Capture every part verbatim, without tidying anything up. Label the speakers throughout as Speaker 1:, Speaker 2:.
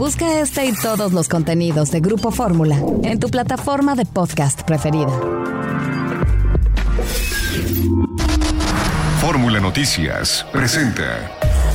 Speaker 1: Busca este y todos los contenidos de Grupo Fórmula en tu plataforma de podcast preferida.
Speaker 2: Fórmula Noticias presenta.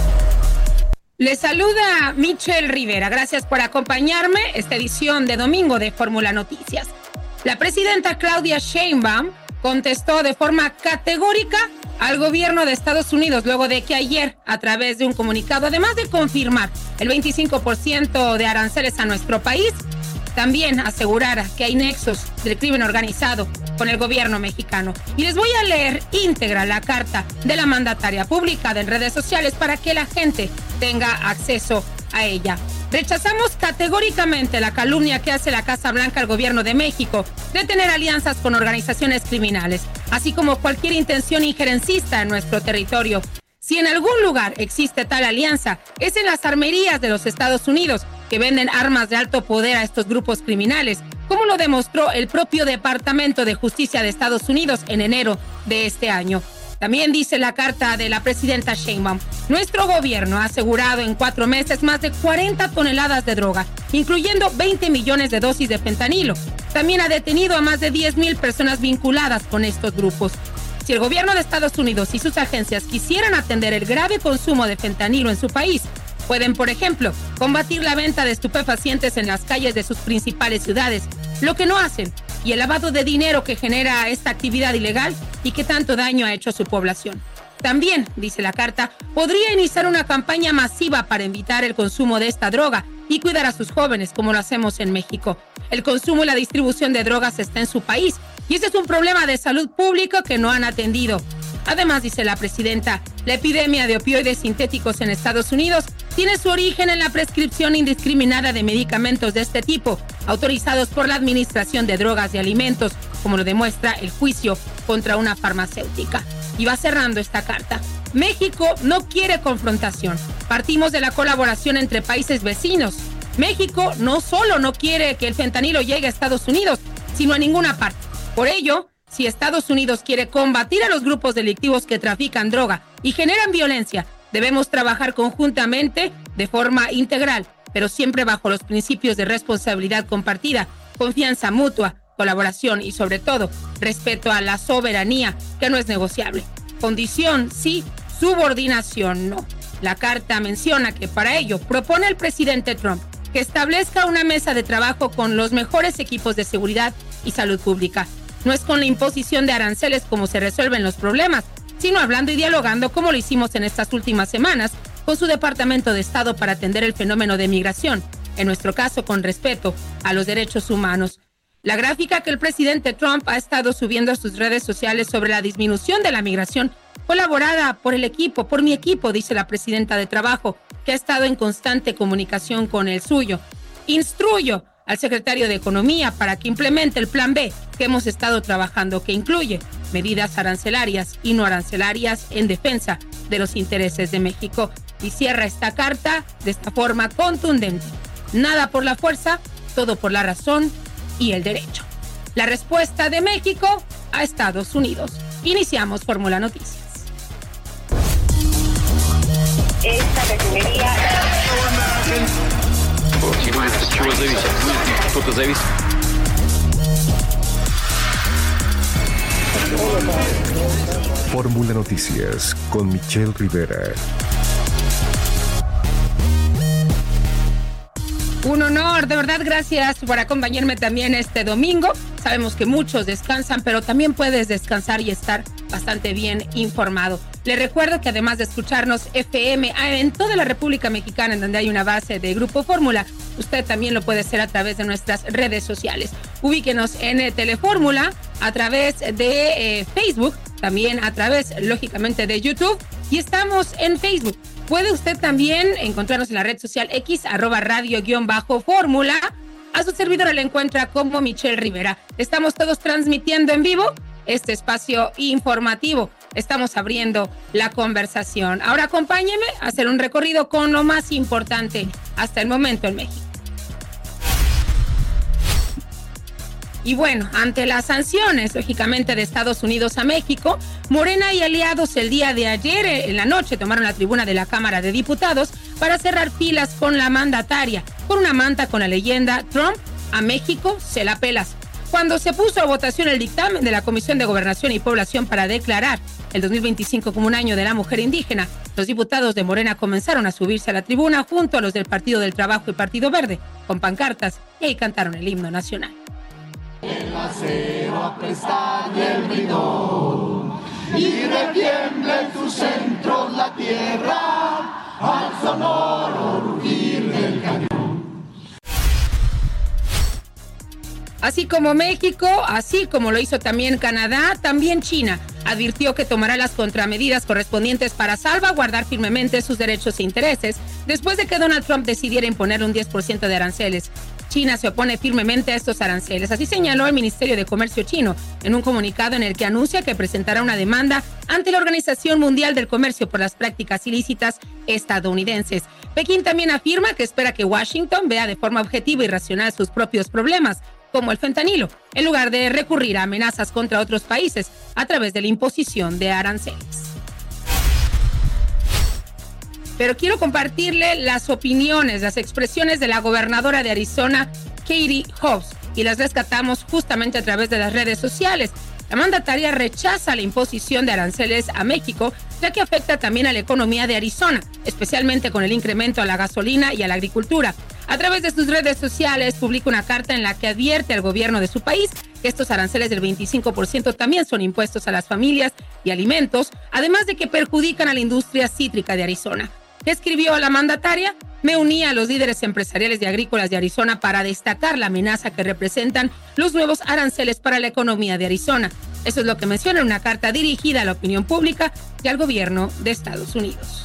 Speaker 3: Les saluda Michelle Rivera. Gracias por acompañarme esta edición de domingo de Fórmula Noticias. La presidenta Claudia Sheinbaum contestó de forma categórica al gobierno de Estados Unidos luego de que ayer, a través de un comunicado, además de confirmar el veinticinco por ciento de aranceles a nuestro país, también asegurara que hay nexos del crimen organizado con el gobierno mexicano. Y les voy a leer íntegra la carta de la mandataria publicada en redes sociales para que la gente tenga acceso a ella. Rechazamos categóricamente la calumnia que hace la Casa Blanca al gobierno de México de tener alianzas con organizaciones criminales, así como cualquier intención injerencista en nuestro territorio. Si en algún lugar existe tal alianza, es en las armerías de los Estados Unidos, que venden armas de alto poder a estos grupos criminales, como lo demostró el propio Departamento de Justicia de Estados Unidos en enero de este año. También dice la carta de la presidenta Sheinbaum: nuestro gobierno ha asegurado en cuatro meses más de cuarenta toneladas de droga, incluyendo veinte millones de dosis de fentanilo. También ha detenido a más de diez mil personas vinculadas con estos grupos. Si el gobierno de Estados Unidos y sus agencias quisieran atender el grave consumo de fentanilo en su país, pueden, por ejemplo, combatir la venta de estupefacientes en las calles de sus principales ciudades, lo que no hacen, y el lavado de dinero que genera esta actividad ilegal y que tanto daño ha hecho a su población. También, dice la carta, podría iniciar una campaña masiva para evitar el consumo de esta droga y cuidar a sus jóvenes, como lo hacemos en México. El consumo y la distribución de drogas está en su país, y ese es un problema de salud pública que no han atendido. Además, dice la presidenta, la epidemia de opioides sintéticos en Estados Unidos tiene su origen en la prescripción indiscriminada de medicamentos de este tipo, autorizados por la Administración de Drogas y Alimentos, como lo demuestra el juicio contra una farmacéutica. Y va cerrando esta carta. México no quiere confrontación. Partimos de la colaboración entre países vecinos. México no solo no quiere que el fentanilo llegue a Estados Unidos, sino a ninguna parte. Por ello, si Estados Unidos quiere combatir a los grupos delictivos que trafican droga y generan violencia, debemos trabajar conjuntamente de forma integral, pero siempre bajo los principios de responsabilidad compartida, confianza mutua, colaboración y, sobre todo, respeto a la soberanía, que no es negociable. Condición sí, subordinación no. La carta menciona que para ello propone el presidente Trump que establezca una mesa de trabajo con los mejores equipos de seguridad y salud pública. No es con la imposición de aranceles como se resuelven los problemas, sino hablando y dialogando como lo hicimos en estas últimas semanas con su Departamento de Estado para atender el fenómeno de migración, en nuestro caso con respeto a los derechos humanos. La gráfica que el presidente Trump ha estado subiendo a sus redes sociales sobre la disminución de la migración fue elaborada por el equipo, por mi equipo, dice la presidenta de Trabajo, que ha estado en constante comunicación con el suyo. Instruyo al secretario de Economía para que implemente el plan B que hemos estado trabajando, que incluye medidas arancelarias y no arancelarias en defensa de los intereses de México. Y cierra esta carta de esta forma contundente: nada por la fuerza, todo por la razón y el derecho. La respuesta de México a Estados Unidos. Iniciamos Fórmula Noticias.
Speaker 4: Esta refinería...
Speaker 2: Fórmula Noticias con Michelle Rivera.
Speaker 3: Un honor, de verdad, gracias por acompañarme también este domingo. Sabemos que muchos descansan, pero también puedes descansar y estar bastante bien informado. Le recuerdo que además de escucharnos F M en toda la República Mexicana, en donde hay una base de Grupo Fórmula, usted también lo puede hacer a través de nuestras redes sociales. Ubíquenos en Telefórmula a través de eh, Facebook, también a través, lógicamente, de YouTube, y estamos en Facebook. Puede usted también encontrarnos en la red social X, arroba radio guión bajo fórmula. A su servidora le encuentra como Michelle Rivera. Estamos todos transmitiendo en vivo este espacio informativo. Estamos abriendo la conversación. Ahora acompáñeme a hacer un recorrido con lo más importante hasta el momento en México. Y bueno, ante las sanciones, lógicamente, de Estados Unidos a México, Morena y aliados el día de ayer en la noche tomaron la tribuna de la Cámara de Diputados para cerrar filas con la mandataria con una manta con la leyenda Trump a México se la pelas. Cuando se puso a votación el dictamen de la Comisión de Gobernación y Población para declarar el dos mil veinticinco como un año de la mujer indígena, los diputados de Morena comenzaron a subirse a la tribuna junto a los del Partido del Trabajo y Partido Verde, con pancartas, y ahí cantaron el himno nacional.
Speaker 5: El acero apestaña el bridón y retiembla en sus centros la tierra al sonoro rugir del cañón.
Speaker 3: Así como México, así como lo hizo también Canadá, también China advirtió que tomará las contramedidas correspondientes para salvaguardar firmemente sus derechos e intereses después de que Donald Trump decidiera imponer un diez por ciento de aranceles. China se opone firmemente a estos aranceles, así señaló el Ministerio de Comercio chino en un comunicado en el que anuncia que presentará una demanda ante la Organización Mundial del Comercio por las prácticas ilícitas estadounidenses. Pekín también afirma que espera que Washington vea de forma objetiva y racional sus propios problemas, como el fentanilo, en lugar de recurrir a amenazas contra otros países a través de la imposición de aranceles. Pero quiero compartirle las opiniones, las expresiones de la gobernadora de Arizona, Katie Hobbs, y las rescatamos justamente a través de las redes sociales. La mandataria rechaza la imposición de aranceles a México, ya que afecta también a la economía de Arizona, especialmente con el incremento a la gasolina y a la agricultura. A través de sus redes sociales publica una carta en la que advierte al gobierno de su país que estos aranceles del veinticinco por ciento también son impuestos a las familias y alimentos, además de que perjudican a la industria cítrica de Arizona. Escribió la mandataria: me uní a los líderes empresariales y agrícolas de Arizona para destacar la amenaza que representan los nuevos aranceles para la economía de Arizona. Eso es lo que menciona en una carta dirigida a la opinión pública y al gobierno de Estados Unidos.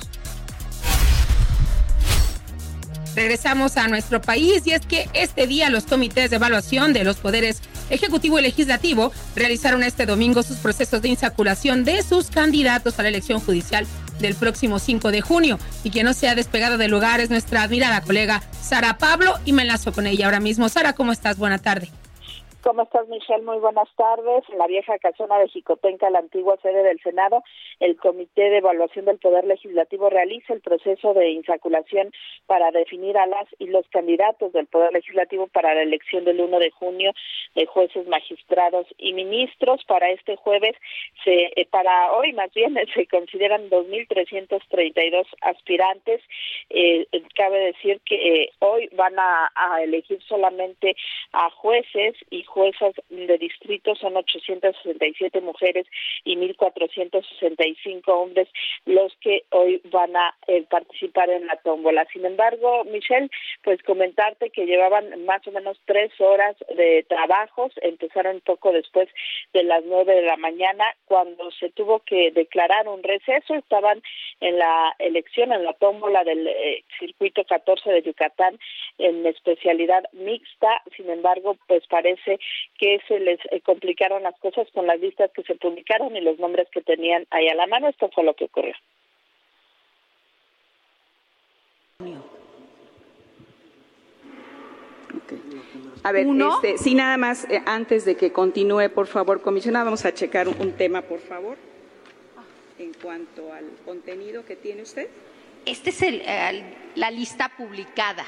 Speaker 3: Regresamos a nuestro país y es que este día los comités de evaluación de los poderes ejecutivo y legislativo realizaron este domingo sus procesos de insaculación de sus candidatos a la elección judicial del próximo cinco de junio. Y quien no se ha despegado del lugar es nuestra admirada colega Sara Pablo, y me enlazo con ella ahora mismo. Sara, ¿cómo estás? Buena tarde.
Speaker 6: ¿Cómo estás, Michelle? Muy buenas tardes. En la vieja casona de Jicotenca, la antigua sede del Senado, el Comité de Evaluación del Poder Legislativo realiza el proceso de insaculación para definir a las y los candidatos del Poder Legislativo para la elección del uno de junio de jueces, magistrados y ministros. Para este jueves, se, eh, para hoy más bien, se consideran dos mil trescientos treinta y dos aspirantes. Eh, cabe decir que eh, hoy van a, a elegir solamente a jueces y juezas de distrito. Son ochocientas sesenta y siete mujeres y mil cuatrocientos sesenta y cinco hombres los que hoy van a eh, participar en la tómbola. Sin embargo, Michelle, pues comentarte que llevaban más o menos tres horas de trabajos. Empezaron poco después de las nueve de la mañana, cuando se tuvo que declarar un receso. Estaban en la elección, en la tómbola del eh, circuito catorce de Yucatán, en especialidad mixta. Sin embargo, pues parece que se les eh, complicaron las cosas con las listas que se publicaron y los nombres que tenían ahí a la mano. Esto fue lo que ocurrió.
Speaker 7: Okay. A ver, este, sí, nada más, eh, antes de que continúe, por favor, comisionada, vamos a checar un, un tema, por favor, en cuanto al contenido que tiene usted.
Speaker 8: Este es el, el, la lista publicada.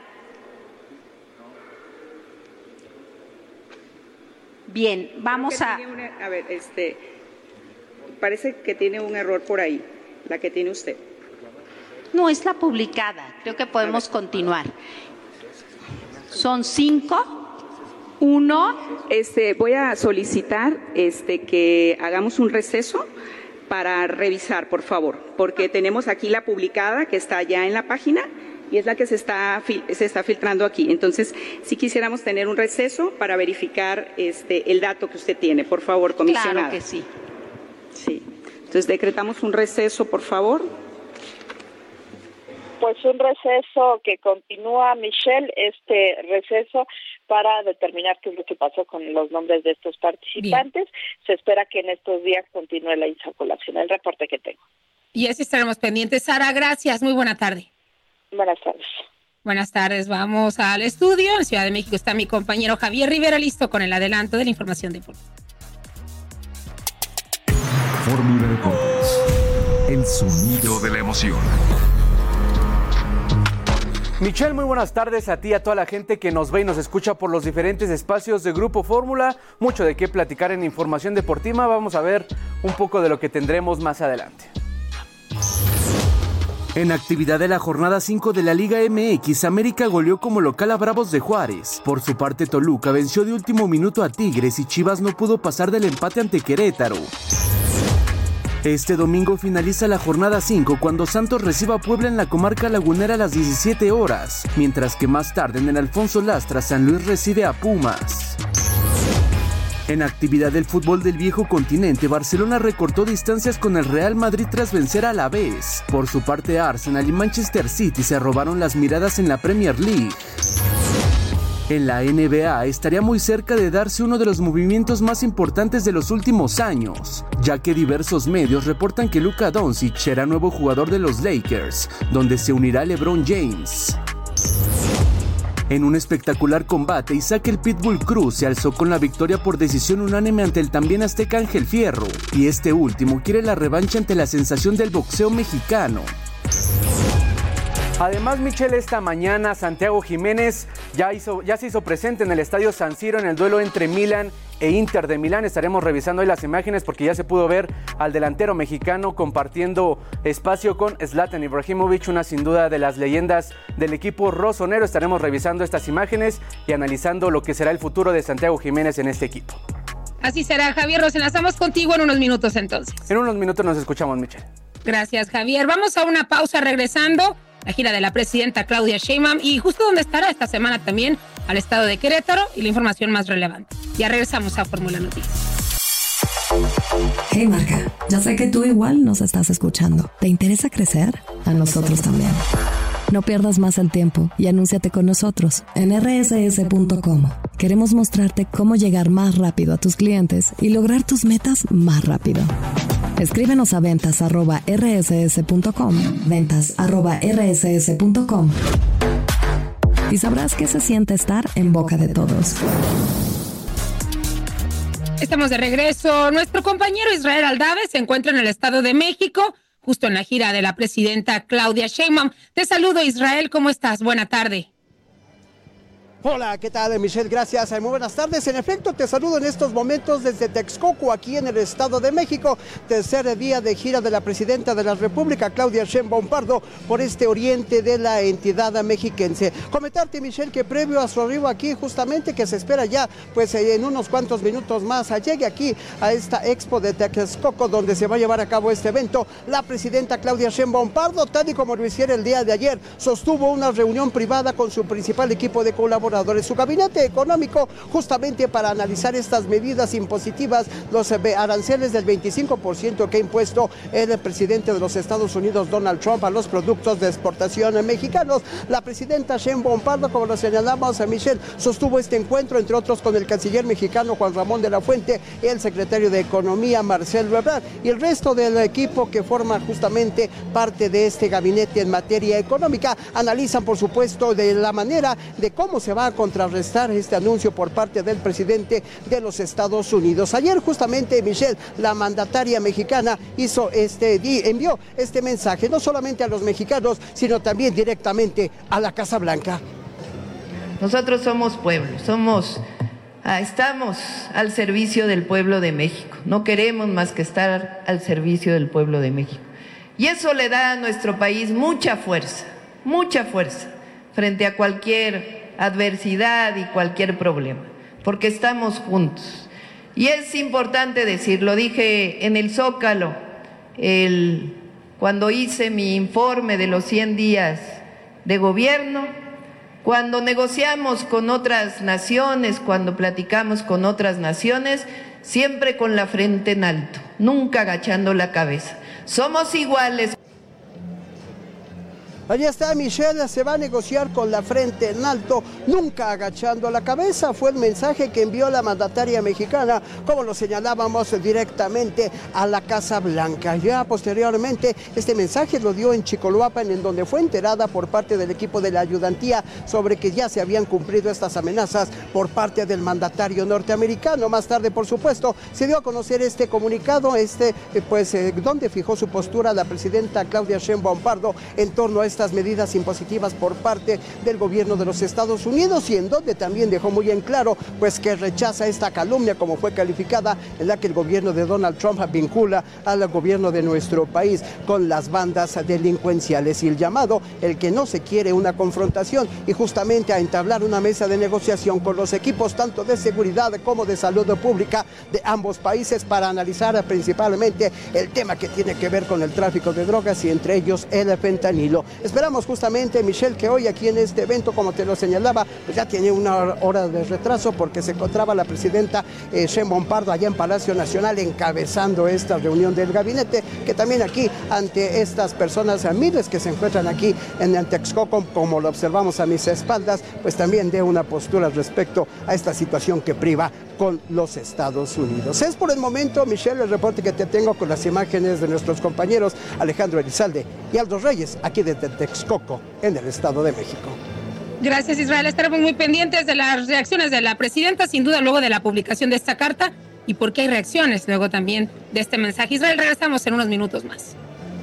Speaker 8: Bien, vamos a...
Speaker 7: Una, a ver, este, parece que tiene un error por ahí, la que tiene usted.
Speaker 8: No, es la publicada. Creo que podemos continuar. Son cinco. Uno.
Speaker 7: Este, voy a solicitar este, que hagamos un receso para revisar, por favor, porque tenemos aquí la publicada que está ya en la página y es la que se está se está filtrando aquí. Entonces, si quisiéramos tener un receso para verificar este el dato que usted tiene, por favor, comisionada.
Speaker 8: Claro que sí.
Speaker 7: Sí. Entonces, decretamos un receso, por favor.
Speaker 6: Pues un receso que continúa, Michelle, este receso para determinar qué es lo que pasó con los nombres de estos participantes. Bien. Se espera que en estos días continúe la insaculación. El reporte que tengo.
Speaker 3: Y así estaremos pendientes. Sara, gracias. Muy buena tarde.
Speaker 6: Buenas tardes.
Speaker 3: Buenas tardes. Vamos al estudio. En Ciudad de México está mi compañero Javier Rivera, listo con el adelanto de la información deportiva.
Speaker 2: Fórmula Deportes. El sonido de la emoción.
Speaker 9: Michelle, muy buenas tardes a ti y a toda la gente que nos ve y nos escucha por los diferentes espacios de Grupo Fórmula. Mucho de qué platicar en información deportiva. Vamos a ver un poco de lo que tendremos más adelante. En actividad de la jornada cinco de la Liga M X, América goleó como local a Bravos de Juárez. Por su parte, Toluca venció de último minuto a Tigres y Chivas no pudo pasar del empate ante Querétaro. Este domingo finaliza la jornada cinco cuando Santos reciba a Puebla en la comarca lagunera a las diecisiete horas, mientras que más tarde en el Alfonso Lastra San Luis recibe a Pumas. En actividad del fútbol del viejo continente, Barcelona recortó distancias con el Real Madrid tras vencer a Alavés. Por su parte, Arsenal y Manchester City se robaron las miradas en la Premier League. En la N B A estaría muy cerca de darse uno de los movimientos más importantes de los últimos años, ya que diversos medios reportan que Luka Doncic será nuevo jugador de los Lakers, donde se unirá a LeBron James. En un espectacular combate, Isaac el Pitbull Cruz se alzó con la victoria por decisión unánime ante el también azteca Ángel Fierro, y este último quiere la revancha ante la sensación del boxeo mexicano. Además, Michelle, esta mañana Santiago Jiménez ya, hizo, ya se hizo presente en el Estadio San Siro en el duelo entre Milan e Inter de Milán. Estaremos revisando hoy las imágenes porque ya se pudo ver al delantero mexicano compartiendo espacio con Zlatan Ibrahimovic, una sin duda de las leyendas del equipo rosonero. Estaremos revisando estas imágenes y analizando lo que será el futuro de Santiago Jiménez en este equipo.
Speaker 3: Así será, Javier. Nos enlazamos contigo en unos minutos entonces.
Speaker 9: En unos minutos nos escuchamos, Michelle.
Speaker 3: Gracias, Javier. Vamos a una pausa regresando. La gira de la presidenta Claudia Sheinbaum y justo donde estará esta semana también al estado de Querétaro y la información más relevante. Ya regresamos a Fórmula Noticias.
Speaker 1: Hey Marca, ya sé que tú igual nos estás escuchando. ¿Te interesa crecer? A nosotros también. No pierdas más el tiempo y anúnciate con nosotros en erre ese ese punto com. Queremos mostrarte cómo llegar más rápido a tus clientes y lograr tus metas más rápido. Escríbenos a ventas arroba erre ese ese punto com, ventas arroba erre ese ese punto com y sabrás qué se siente estar en boca de todos.
Speaker 3: Estamos de regreso. Nuestro compañero Israel Aldave se encuentra en el Estado de México, justo en la gira de la presidenta Claudia Sheinbaum. Te saludo, Israel, ¿cómo estás? Buena tarde.
Speaker 10: Hola, ¿qué tal, Michelle? Gracias, muy buenas tardes. En efecto, te saludo en estos momentos desde Texcoco, aquí en el Estado de México. Tercer día de gira de la presidenta de la República, Claudia Sheinbaum Pardo, por este oriente de la entidad mexiquense. Comentarte, Michelle, que previo a su arribo aquí, justamente, que se espera ya, pues en unos cuantos minutos más, llegue aquí a esta expo de Texcoco, donde se va a llevar a cabo este evento. La presidenta Claudia Sheinbaum Pardo, tal y como lo hiciera el día de ayer, sostuvo una reunión privada con su principal equipo de colaboradores, su gabinete económico, justamente para analizar estas medidas impositivas, los aranceles del veinticinco por ciento que ha impuesto el presidente de los Estados Unidos, Donald Trump, a los productos de exportación mexicanos. La presidenta Sheinbaum Pardo, como lo señalamos a Michelle, sostuvo este encuentro, entre otros, con el canciller mexicano Juan Ramón de la Fuente, el secretario de Economía Marcelo Ebrard y el resto del equipo que forma justamente parte de este gabinete en materia económica. Analizan, por supuesto, de la manera de cómo se va a contrarrestar este anuncio por parte del presidente de los Estados Unidos. Ayer, justamente, Michelle, la mandataria mexicana hizo este envió este mensaje no solamente a los mexicanos, sino también directamente a la Casa Blanca.
Speaker 11: Nosotros somos pueblo, somos ah, estamos al servicio del pueblo de México. No queremos más que estar al servicio del pueblo de México. Y eso le da a nuestro país mucha fuerza, mucha fuerza frente a cualquier adversidad y cualquier problema, porque estamos juntos. Y es importante decir, lo dije en el Zócalo, el, cuando hice mi informe de los cien días de gobierno, cuando negociamos con otras naciones, cuando platicamos con otras naciones, siempre con la frente en alto, nunca agachando la cabeza. Somos iguales.
Speaker 10: Allí está, Michelle, se va a negociar con la frente en alto, nunca agachando la cabeza. Fue el mensaje que envió la mandataria mexicana, como lo señalábamos, directamente a la Casa Blanca. Ya posteriormente, este mensaje lo dio en Chicoloapan, en donde fue enterada por parte del equipo de la ayudantía sobre que ya se habían cumplido estas amenazas por parte del mandatario norteamericano. Más tarde, por supuesto, se dio a conocer este comunicado, este, pues, eh, donde fijó su postura la presidenta Claudia Sheinbaum Pardo en torno a estas medidas impositivas por parte del gobierno de los Estados Unidos, y en donde también dejó muy en claro pues que rechaza esta calumnia, como fue calificada, en la que el gobierno de Donald Trump vincula al gobierno de nuestro país con las bandas delincuenciales, y el llamado, el que no se quiere una confrontación y justamente a entablar una mesa de negociación con los equipos tanto de seguridad como de salud pública de ambos países para analizar principalmente el tema que tiene que ver con el tráfico de drogas y entre ellos el fentanilo. Esperamos justamente, Michelle, que hoy aquí en este evento, como te lo señalaba, pues ya tiene una hora de retraso porque se encontraba la presidenta eh, Sheinbaum Pardo allá en Palacio Nacional encabezando esta reunión del gabinete, que también aquí ante estas personas, a miles que se encuentran aquí en el Texcoco, como lo observamos a mis espaldas, pues también dé una postura respecto a esta situación que priva con los Estados Unidos. Es por el momento, Michelle, el reporte que te tengo con las imágenes de nuestros compañeros Alejandro Elizalde y Aldo Reyes, aquí desde Texcoco, en el Estado de México.
Speaker 3: Gracias, Israel. Estaremos muy pendientes de las reacciones de la presidenta, sin duda, luego de la publicación de esta carta, y por qué hay reacciones luego también de este mensaje. Israel, regresamos en unos minutos más.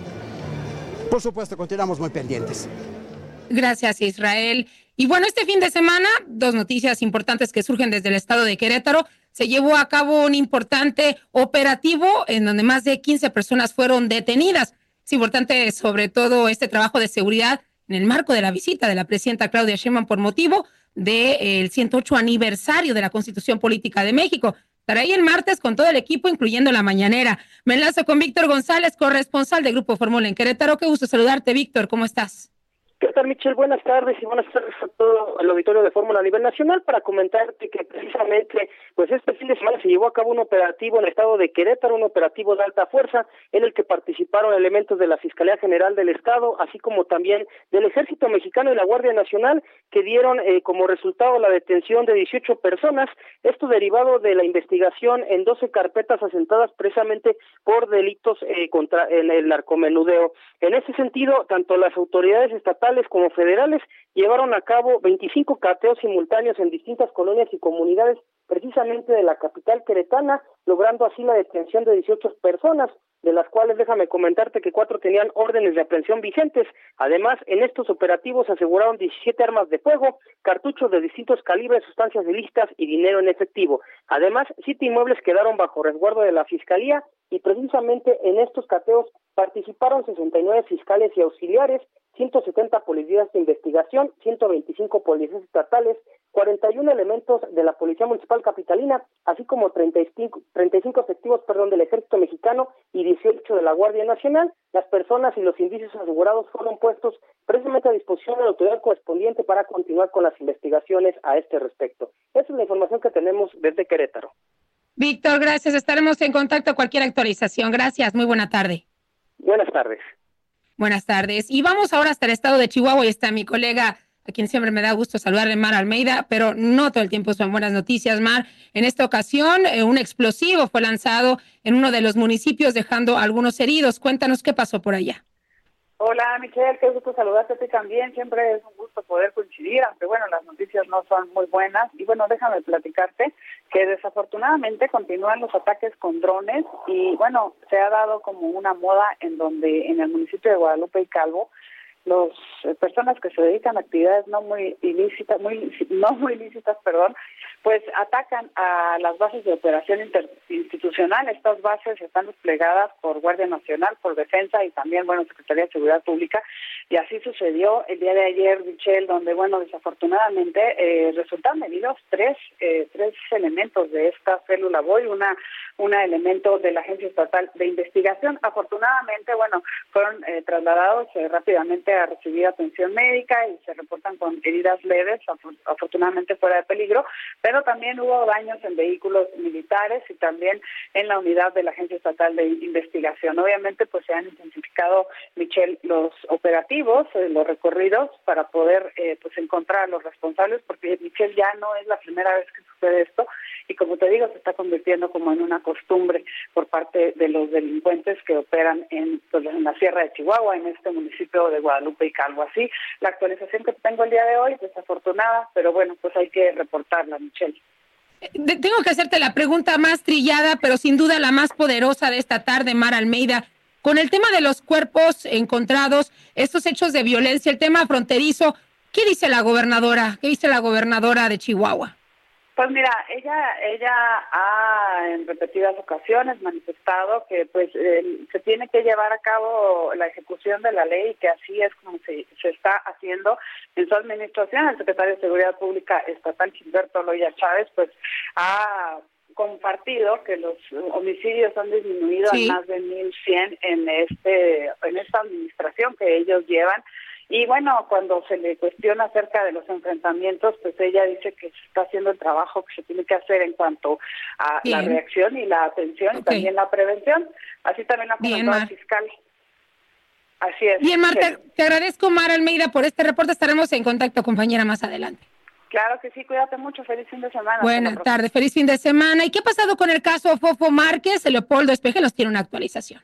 Speaker 10: Por supuesto, continuamos muy pendientes.
Speaker 3: Gracias, Israel. Y bueno, este fin de semana, dos noticias importantes que surgen desde el estado de Querétaro. Se llevó a cabo un importante operativo en donde más de quince personas fueron detenidas. Es importante, sobre todo, este trabajo de seguridad en el marco de la visita de la presidenta Claudia Sheinbaum por motivo del ciento ocho aniversario de la Constitución Política de México. Estará ahí el martes con todo el equipo, incluyendo la mañanera. Me enlazo con Víctor González, corresponsal de Grupo Fórmula en Querétaro. Qué gusto saludarte, Víctor. ¿Cómo estás?
Speaker 12: ¿Qué tal, Michelle? Buenas tardes y buenas tardes a todo el auditorio de Fórmula a nivel nacional para comentarte que precisamente pues este fin de semana se llevó a cabo un operativo en el estado de Querétaro, un operativo de alta fuerza en el que participaron elementos de la Fiscalía General del Estado, así como también del Ejército Mexicano y la Guardia Nacional, que dieron eh, como resultado la detención de dieciocho personas, esto derivado de la investigación en doce carpetas asentadas precisamente por delitos eh, contra en el narcomenudeo. En ese sentido, tanto las autoridades estatales como federales llevaron a cabo veinticinco cateos simultáneos en distintas colonias y comunidades precisamente de la capital queretana, logrando así la detención de dieciocho personas, de las cuales déjame comentarte que cuatro tenían órdenes de aprehensión vigentes. Además, en estos operativos aseguraron diecisiete armas de fuego, cartuchos de distintos calibres, sustancias ilícitas y dinero en efectivo. Además, siete inmuebles quedaron bajo resguardo de la Fiscalía y precisamente en estos cateos participaron sesenta y nueve fiscales y auxiliares, ciento setenta policías de investigación, ciento veinticinco policías estatales, cuarenta y uno elementos de la Policía Municipal Capitalina, así como treinta y cinco, treinta y cinco efectivos perdón, del Ejército Mexicano y dieciocho de la Guardia Nacional. Las personas y los indicios asegurados fueron puestos precisamente a disposición de la autoridad correspondiente para continuar con las investigaciones a este respecto. Esa es la información que tenemos desde Querétaro.
Speaker 3: Víctor, gracias. Estaremos en contacto. Cualquier actualización. Gracias. Muy buena tarde.
Speaker 12: Buenas tardes.
Speaker 3: Buenas tardes. Y vamos ahora hasta el estado de Chihuahua y está mi colega, a quien siempre me da gusto saludarle, Mar Almeida, pero no todo el tiempo son buenas noticias, Mar. En esta ocasión, eh, un explosivo fue lanzado en uno de los municipios, dejando algunos heridos. Cuéntanos qué pasó por allá.
Speaker 13: Hola, Michelle, qué gusto saludarte a ti también. Siempre es un gusto poder coincidir, aunque bueno, las noticias no son muy buenas. Y bueno, déjame platicarte que desafortunadamente continúan los ataques con drones y bueno, se ha dado como una moda en donde en el municipio de Guadalupe y Calvo, las eh, personas que se dedican a actividades no muy ilícitas, muy no muy ilícitas, perdón, pues atacan a las bases de operación interinstitucional. Estas bases están desplegadas por Guardia Nacional, por Defensa y también, bueno, Secretaría de Seguridad Pública. Y así sucedió el día de ayer, Michelle, donde, bueno, desafortunadamente eh, resultaron heridos tres eh, tres elementos de esta célula B O I, una, una elemento de la Agencia Estatal de Investigación. Afortunadamente, bueno, fueron eh, trasladados eh, rápidamente a recibir atención médica y se reportan con heridas leves, afortunadamente fuera de peligro, pero también hubo daños en vehículos militares y también en la unidad de la Agencia Estatal de Investigación. Obviamente, pues se han intensificado, Michelle, los operativos, eh, los recorridos para poder eh, pues encontrar a los responsables, porque, Michelle, ya no es la primera vez que sucede esto y, como te digo, se está convirtiendo como en una costumbre por parte de los delincuentes que operan en, pues, en la Sierra de Chihuahua, en este municipio de Guadalupe y Calvo. Así, la actualización que tengo el día de hoy, desafortunada, pero bueno, pues hay que reportarla, Michelle.
Speaker 3: Tengo que hacerte la pregunta más trillada, pero sin duda la más poderosa de esta tarde, Mar Almeida. con el tema de los cuerpos encontrados, estos hechos de violencia, el tema fronterizo, ¿qué dice la gobernadora? ¿Qué dice la gobernadora de Chihuahua?
Speaker 13: Pues mira, ella ella ha en repetidas ocasiones manifestado que pues eh, se tiene que llevar a cabo la ejecución de la ley y que así es como se, se está haciendo en su administración. El secretario de Seguridad Pública Estatal, Gilberto Loya Chávez, pues ha compartido que los homicidios han disminuido sí. a más de mil cien en este en esta administración que ellos llevan. Y bueno, cuando se le cuestiona acerca de los enfrentamientos, pues ella dice que se está haciendo el trabajo que se tiene que hacer en cuanto a Bien. la reacción y la atención okay. y también la prevención. Así también la comentó el fiscal. Así es.
Speaker 3: Bien, Marta, sí. te agradezco, Mara Almeida, por este reporte. Estaremos en contacto, compañera, más adelante.
Speaker 13: Claro que sí, cuídate mucho. Feliz fin de semana.
Speaker 3: Buenas tardes, feliz fin de semana. ¿Y qué ha pasado con el caso Fofo Márquez? Leopoldo Espeje nos tiene una actualización.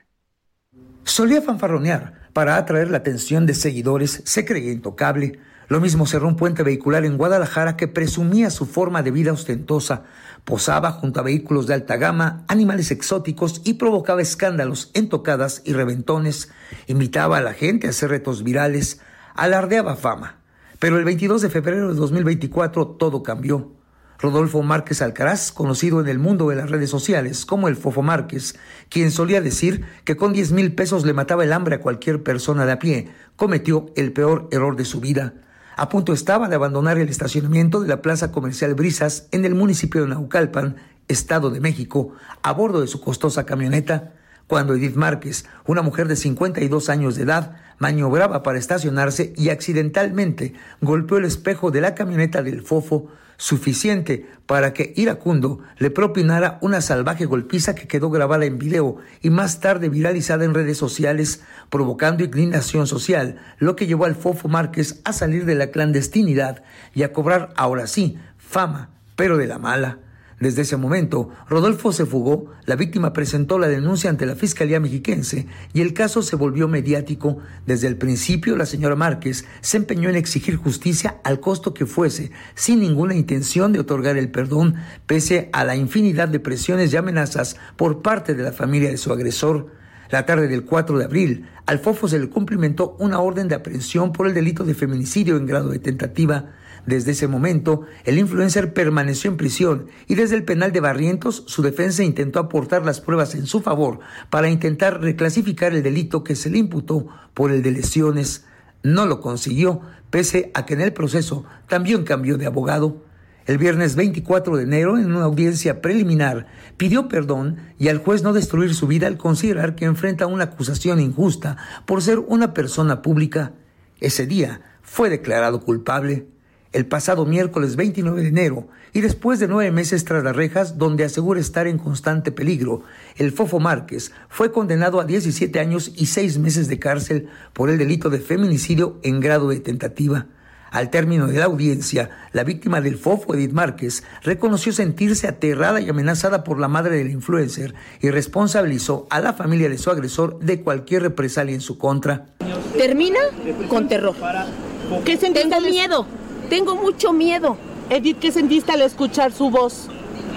Speaker 14: Solía fanfarronear para atraer la atención de seguidores, se creía intocable. Lo mismo cerró un puente vehicular en Guadalajara que presumía su forma de vida ostentosa. Posaba junto a vehículos de alta gama, animales exóticos y provocaba escándalos en tocadas y reventones. Invitaba a la gente a hacer retos virales, alardeaba fama. Pero el veintidós de febrero de dos mil veinticuatro todo cambió. Rodolfo Márquez Alcaraz, conocido en el mundo de las redes sociales como el Fofo Márquez, quien solía decir que con diez mil pesos le mataba el hambre a cualquier persona de a pie, cometió el peor error de su vida. A punto estaba de abandonar el estacionamiento de la Plaza Comercial Brisas en el municipio de Naucalpan, Estado de México, a bordo de su costosa camioneta, cuando Edith Márquez, una mujer de cincuenta y dos años de edad, maniobraba para estacionarse y accidentalmente golpeó el espejo de la camioneta del Fofo, suficiente para que iracundo le propinara una salvaje golpiza que quedó grabada en video y más tarde viralizada en redes sociales, provocando indignación social, lo que llevó al Fofo Márquez a salir de la clandestinidad y a cobrar, ahora sí, fama, pero de la mala. Desde ese momento, Rodolfo se fugó, la víctima presentó la denuncia ante la Fiscalía Mexiquense y el caso se volvió mediático. Desde el principio, la señora Márquez se empeñó en exigir justicia al costo que fuese, sin ninguna intención de otorgar el perdón, pese a la infinidad de presiones y amenazas por parte de la familia de su agresor. La tarde del cuatro de abril, al Fofo se le cumplimentó una orden de aprehensión por el delito de feminicidio en grado de tentativa. Desde ese momento, el influencer permaneció en prisión y desde el penal de Barrientos, su defensa intentó aportar las pruebas en su favor para intentar reclasificar el delito que se le imputó por el de lesiones. No lo consiguió, pese a que en el proceso también cambió de abogado. El viernes veinticuatro de enero, en una audiencia preliminar, pidió perdón y al juez no destruir su vida al considerar que enfrenta una acusación injusta por ser una persona pública. Ese día fue declarado culpable. El pasado miércoles veintinueve de enero, y después de nueve meses tras las rejas, donde asegura estar en constante peligro, el Fofo Márquez fue condenado a diecisiete años y seis meses de cárcel por el delito de feminicidio en grado de tentativa. Al término de la audiencia, la víctima del Fofo, Edith Márquez, reconoció sentirse aterrada y amenazada por la madre del influencer y responsabilizó a la familia de su agresor de cualquier represalia en su contra.
Speaker 15: Termina con terror. ¿Qué sentiste? Tengo miedo. Tengo mucho miedo.
Speaker 16: Edith, ¿qué sentiste al escuchar su voz?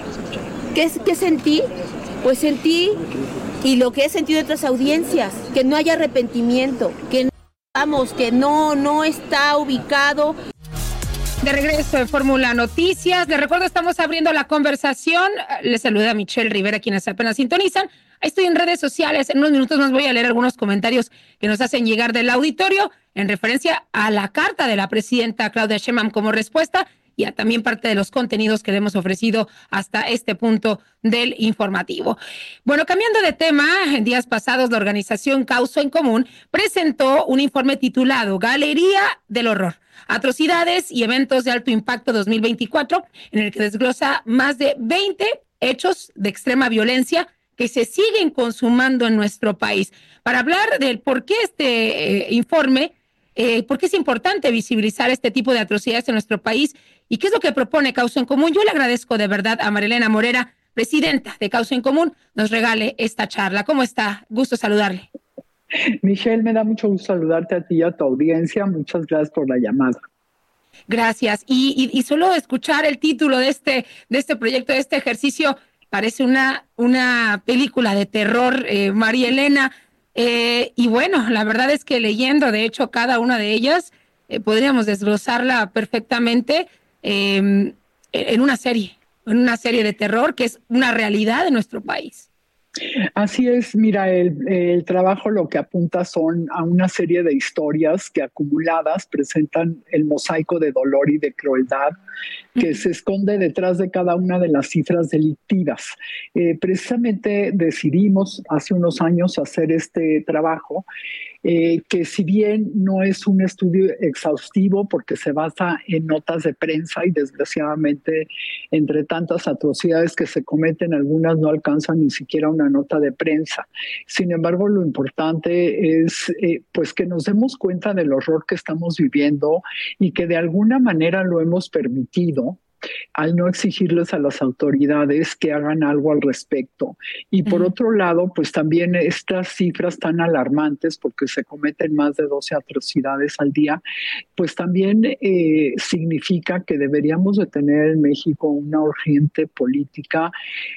Speaker 15: ¿Qué, qué sentí? Pues sentí, y lo que he sentido en otras audiencias, que no haya arrepentimiento, que no, vamos, que no, no está ubicado.
Speaker 3: De regreso en Fórmula Noticias. Les recuerdo, estamos abriendo la conversación. Les saluda Michelle Rivera, quienes apenas sintonizan. Estoy en redes sociales. En unos minutos más voy a leer algunos comentarios que nos hacen llegar del auditorio en referencia a la carta de la presidenta Claudia Sheinbaum como respuesta y a también parte de los contenidos que le hemos ofrecido hasta este punto del informativo. Bueno, cambiando de tema, en días pasados la organización Causa en Común presentó un informe titulado Galería del Horror, Atrocidades y Eventos de Alto Impacto dos mil veinticuatro, en el que desglosa más de veinte hechos de extrema violencia que se siguen consumando en nuestro país. Para hablar del por qué este eh, informe, eh, por qué es importante visibilizar este tipo de atrocidades en nuestro país y qué es lo que propone Causa en Común, yo le agradezco de verdad a Marilena Morera, presidenta de Causa en Común, nos regale esta charla. ¿Cómo está? Gusto saludarle.
Speaker 17: Michelle, me da mucho gusto saludarte a ti y a tu audiencia. Muchas gracias por la llamada.
Speaker 3: Gracias. Y, y, y solo escuchar el título de este, de este proyecto, de este ejercicio, parece una, una película de terror. eh, María Elena, Eh, y bueno, la verdad es que leyendo, de hecho, cada una de ellas, eh, podríamos desglosarla perfectamente eh, en una serie, en una serie de terror que es una realidad de nuestro país.
Speaker 17: Así es, mira, el, el trabajo lo que apunta son a una serie de historias que acumuladas presentan el mosaico de dolor y de crueldad que uh-huh. se esconde detrás de cada una de las cifras delictivas. Eh, precisamente decidimos hace unos años hacer este trabajo, eh, que si bien no es un estudio exhaustivo porque se basa en notas de prensa y desgraciadamente entre tantas atrocidades que se cometen, algunas no alcanzan ni siquiera una nota de prensa. Sin embargo, lo importante es eh, pues que nos demos cuenta del horror que estamos viviendo y que de alguna manera lo hemos permitido al no exigirles a las autoridades que hagan algo al respecto. Y por uh-huh. otro lado, pues también estas cifras tan alarmantes, porque se cometen más de doce atrocidades al día, pues también eh, significa que deberíamos de tener en México una urgente política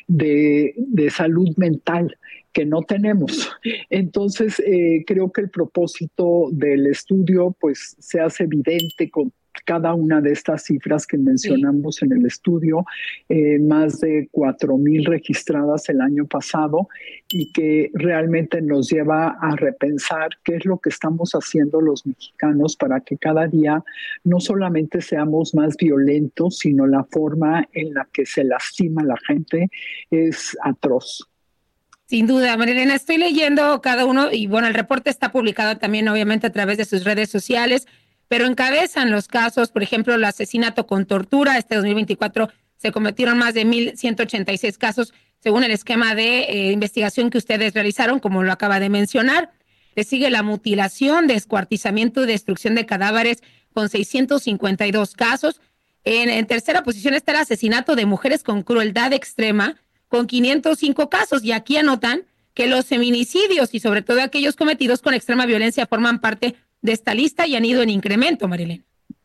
Speaker 17: de, de salud mental que no tenemos. Entonces, eh, creo que el propósito del estudio pues se hace evidente con cada una de estas cifras que mencionamos sí. en el estudio, eh, más de cuatro mil registradas el año pasado y que realmente nos lleva a repensar qué es lo que estamos haciendo los mexicanos para que cada día no solamente seamos más violentos, sino la forma en la que se lastima a la gente es atroz.
Speaker 3: Sin duda, Marilena, estoy leyendo cada uno y bueno, el reporte está publicado también obviamente a través de sus redes sociales, pero encabezan los casos, por ejemplo, el asesinato con tortura. Este dos mil veinticuatro se cometieron más de mil ciento ochenta y seis casos según el esquema de eh, investigación que ustedes realizaron, como lo acaba de mencionar. Le sigue la mutilación, descuartizamiento y destrucción de cadáveres con seiscientos cincuenta y dos casos. En, en tercera posición está el asesinato de mujeres con crueldad extrema con quinientos cinco casos. Y aquí anotan que los feminicidios y sobre todo aquellos cometidos con extrema violencia forman parte de esta lista y han ido en incremento, Marilena.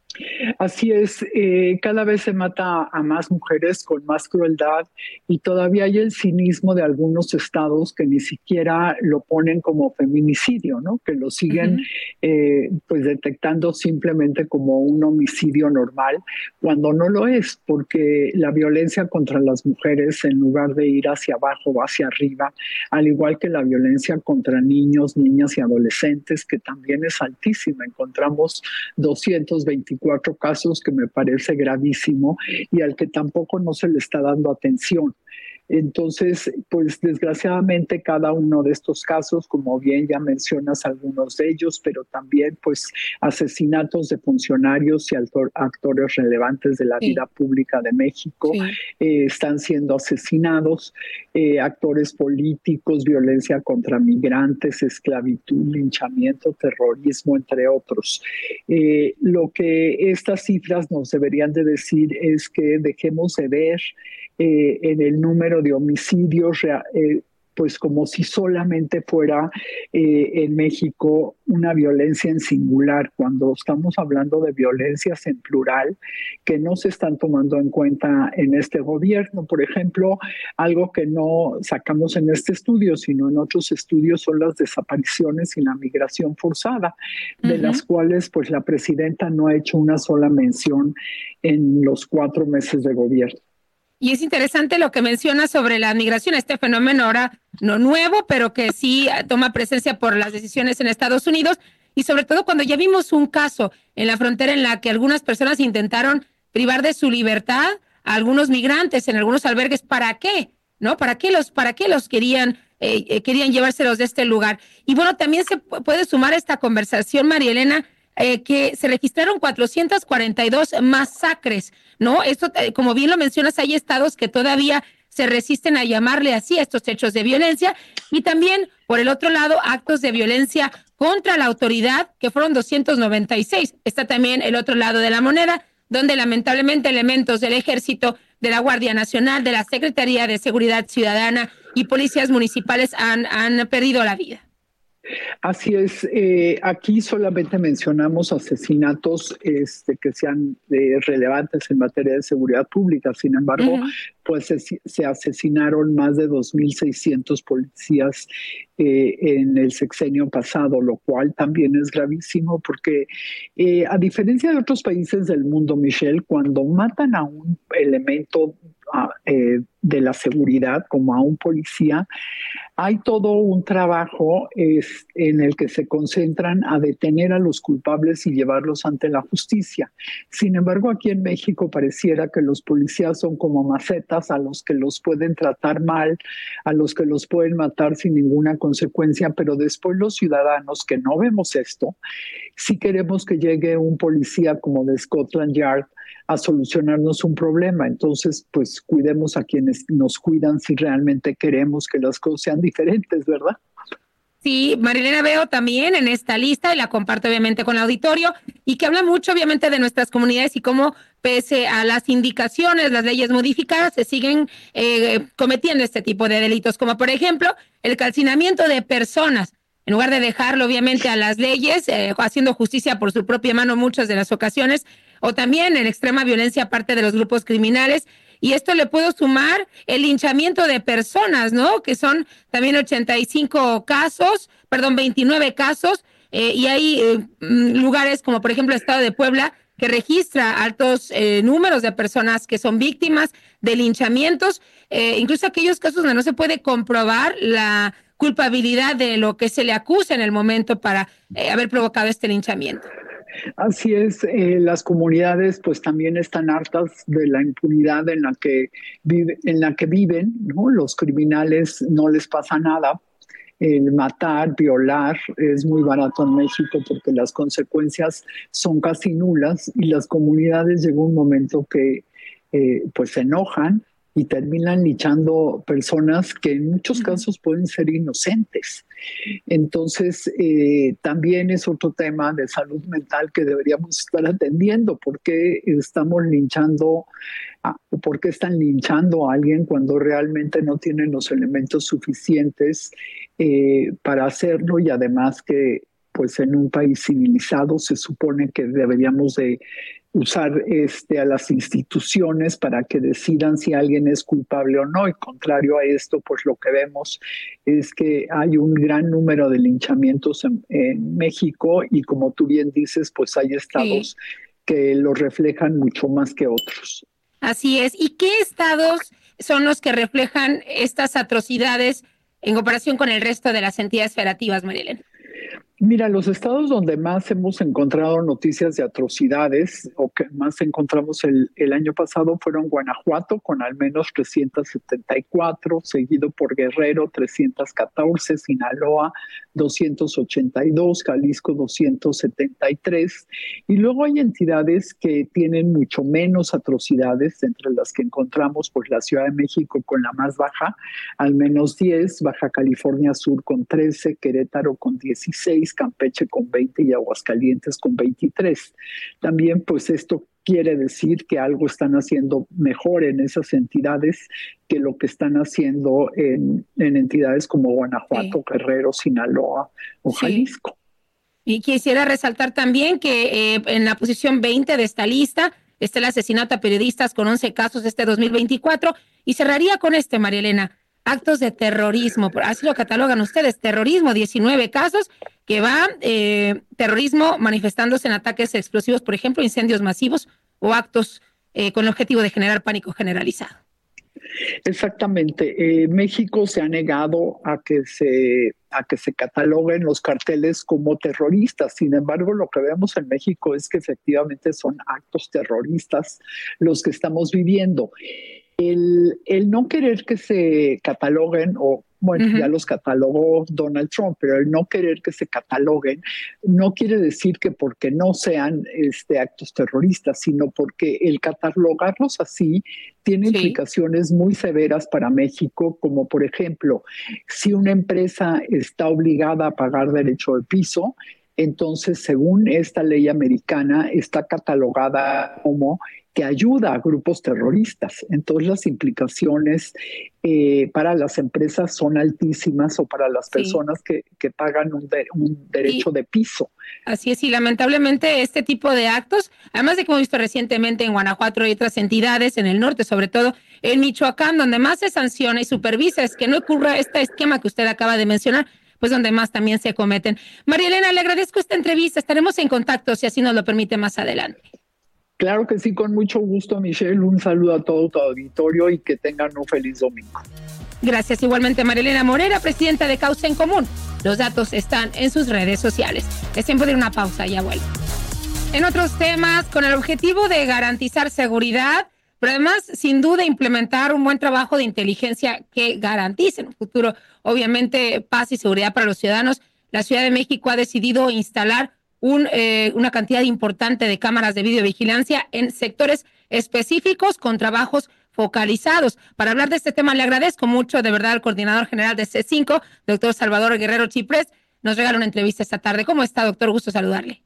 Speaker 17: Así es, eh, cada vez se mata a más mujeres con más crueldad y todavía hay el cinismo de algunos estados que ni siquiera lo ponen como feminicidio, ¿no? Que lo siguen uh-huh. eh, pues detectando simplemente como un homicidio normal, cuando no lo es, porque la violencia contra las mujeres, en lugar de ir hacia abajo o hacia arriba, al igual que la violencia contra niños, niñas y adolescentes, que también es altísima. Encontramos doscientos veinticuatro casos que me parece gravísimo y al que tampoco no se le está dando atención. Entonces, pues desgraciadamente cada uno de estos casos, como bien ya mencionas algunos de ellos, pero también pues asesinatos de funcionarios y actor, actores relevantes de la sí. vida pública de México, sí. eh, están siendo asesinados, eh, actores políticos, violencia contra migrantes, esclavitud, linchamiento, terrorismo, entre otros. Eh, lo que estas cifras nos deberían de decir es que dejemos de ver Eh, en el número de homicidios, eh, pues como si solamente fuera eh, en México una violencia en singular, cuando estamos hablando de violencias en plural que no se están tomando en cuenta en este gobierno. Por ejemplo, algo que no sacamos en este estudio, sino en otros estudios, son las desapariciones y la migración forzada, de uh-huh. las cuales pues la presidenta no ha hecho una sola mención en los cuatro meses de gobierno.
Speaker 3: Y es interesante lo que menciona sobre la migración, este fenómeno ahora no nuevo, pero que sí toma presencia por las decisiones en Estados Unidos, y sobre todo cuando ya vimos un caso en la frontera en la que algunas personas intentaron privar de su libertad a algunos migrantes en algunos albergues. ¿Para qué? ¿No? ¿Para qué los, para qué los querían, eh, eh, querían llevárselos de este lugar? Y bueno, también se puede sumar a esta conversación, María Elena, Eh, que se registraron cuatrocientas cuarenta y dos masacres, ¿no? Esto, eh, como bien lo mencionas, hay estados que todavía se resisten a llamarle así a estos hechos de violencia, y también, por el otro lado, actos de violencia contra la autoridad, que fueron doscientos noventa y seis. Está también el otro lado de la moneda, donde lamentablemente elementos del Ejército, de la Guardia Nacional, de la Secretaría de Seguridad Ciudadana y policías municipales han, han perdido la vida.
Speaker 17: Así es, eh, aquí solamente mencionamos asesinatos este, que sean eh, relevantes en materia de seguridad pública. Sin embargo, uh-huh. pues se, se asesinaron más de dos mil seiscientos policías eh, en el sexenio pasado, lo cual también es gravísimo porque eh, a diferencia de otros países del mundo, Michelle, cuando matan a un elemento a, eh, de la seguridad como a un policía, hay todo un trabajo es, en el que se concentran a detener a los culpables y llevarlos ante la justicia. Sin embargo, aquí en México pareciera que los policías son como macetas a los que los pueden tratar mal, a los que los pueden matar sin ninguna consecuencia, pero después los ciudadanos que no vemos esto, sí queremos que llegue un policía como de Scotland Yard a solucionarnos un problema. Entonces, pues cuidemos a quienes nos cuidan si realmente queremos que las cosas sean diferentes, ¿verdad?
Speaker 3: Sí, Marilena, veo también en esta lista, y la comparto obviamente con el auditorio, y que habla mucho obviamente de nuestras comunidades y cómo pese a las indicaciones, las leyes modificadas, se siguen eh, cometiendo este tipo de delitos, como por ejemplo el calcinamiento de personas. En lugar de dejarlo obviamente a las leyes, eh, haciendo justicia por su propia mano muchas de las ocasiones, o también en extrema violencia parte de los grupos criminales. Y esto le puedo sumar el linchamiento de personas, ¿no? Que son también ochenta y cinco casos, perdón, veintinueve casos, eh, y hay eh, lugares como por ejemplo el estado de Puebla, que registra altos eh, números de personas que son víctimas de linchamientos, eh, incluso aquellos casos donde no se puede comprobar la culpabilidad de lo que se le acusa en el momento para eh, haber provocado este linchamiento.
Speaker 17: Así es, eh, las comunidades pues también están hartas de la impunidad en la que vive, en la que viven, ¿no? Los criminales no les pasa nada. El matar, violar es muy barato en México porque las consecuencias son casi nulas y las comunidades llega un momento que eh, pues se enojan y terminan linchando personas que en muchos casos pueden ser inocentes. Entonces, eh, también es otro tema de salud mental que deberíamos estar atendiendo. ¿Por qué estamos linchando, a, por qué están linchando a alguien cuando realmente no tienen los elementos suficientes eh, para hacerlo? Y además que, pues, en un país civilizado se supone que deberíamos de usar este, a las instituciones para que decidan si alguien es culpable o no. Y contrario a esto, pues lo que vemos es que hay un gran número de linchamientos en, en México y como tú bien dices, pues hay estados sí. que lo reflejan mucho más que otros.
Speaker 3: Así es. ¿Y qué estados son los que reflejan estas atrocidades en comparación con el resto de las entidades federativas, Marilena?
Speaker 17: Mira, los estados donde más hemos encontrado noticias de atrocidades o que más encontramos el, el año pasado fueron Guanajuato con al menos trescientos setenta y cuatro, seguido por Guerrero trescientos catorce, Sinaloa doscientos ochenta y dos, Jalisco doscientos setenta y tres. Y luego hay entidades que tienen mucho menos atrocidades, entre las que encontramos pues la Ciudad de México con la más baja, al menos diez, Baja California Sur con trece, Querétaro con dieciséis, Campeche con veinte y Aguascalientes con veintitrés. También pues esto quiere decir que algo están haciendo mejor en esas entidades que lo que están haciendo en, en entidades como Guanajuato, sí. Guerrero, Sinaloa o sí. Jalisco.
Speaker 3: Y quisiera resaltar también que eh, en la posición veinte de esta lista está el asesinato a periodistas con once casos este dos mil veinticuatro y cerraría con este, María Elena. Actos de terrorismo, así lo catalogan ustedes, terrorismo, diecinueve casos, que va eh, terrorismo manifestándose en ataques explosivos, por ejemplo, incendios masivos o actos eh, con el objetivo de generar pánico generalizado.
Speaker 17: Exactamente. Eh, México se ha negado a que se, a que se cataloguen los carteles como terroristas. Sin embargo, lo que vemos en México es que efectivamente son actos terroristas los que estamos viviendo. El, el no querer que se cataloguen, o bueno, uh-huh. ya los catalogó Donald Trump, pero el no querer que se cataloguen no quiere decir que porque no sean este, actos terroristas, sino porque el catalogarlos así tiene sí. implicaciones muy severas para México, como por ejemplo, si una empresa está obligada a pagar derecho de piso, Entonces, según esta ley americana, está catalogada como que ayuda a grupos terroristas. Entonces, las implicaciones eh, para las empresas son altísimas o para las personas sí. que, que pagan un, de, un derecho y, de piso.
Speaker 3: Así es, y lamentablemente este tipo de actos, además de que hemos visto recientemente en Guanajuato y otras entidades, en el norte, sobre todo en Michoacán, donde más se sanciona y supervisa es que no ocurra este esquema que usted acaba de mencionar, pues donde más también se cometen. María Elena, le agradezco esta entrevista, estaremos en contacto si así nos lo permite más adelante.
Speaker 17: Claro que sí, con mucho gusto, Michelle. Un saludo a todo tu auditorio y que tengan un feliz domingo.
Speaker 3: Gracias. Igualmente, María Elena Morera, presidenta de Causa en Común. Los datos están en sus redes sociales. Es tiempo de una pausa, ya vuelvo. En otros temas, con el objetivo de garantizar seguridad, pero además, sin duda, implementar un buen trabajo de inteligencia que garantice en un futuro, obviamente, paz y seguridad para los ciudadanos, la Ciudad de México ha decidido instalar Un, eh, una cantidad importante de cámaras de videovigilancia en sectores específicos con trabajos focalizados. Para hablar de este tema, le agradezco mucho, de verdad, al coordinador general de C cinco, doctor Salvador Guerrero Chiprés. Nos regala una entrevista esta tarde. ¿Cómo está, doctor? Gusto saludarle.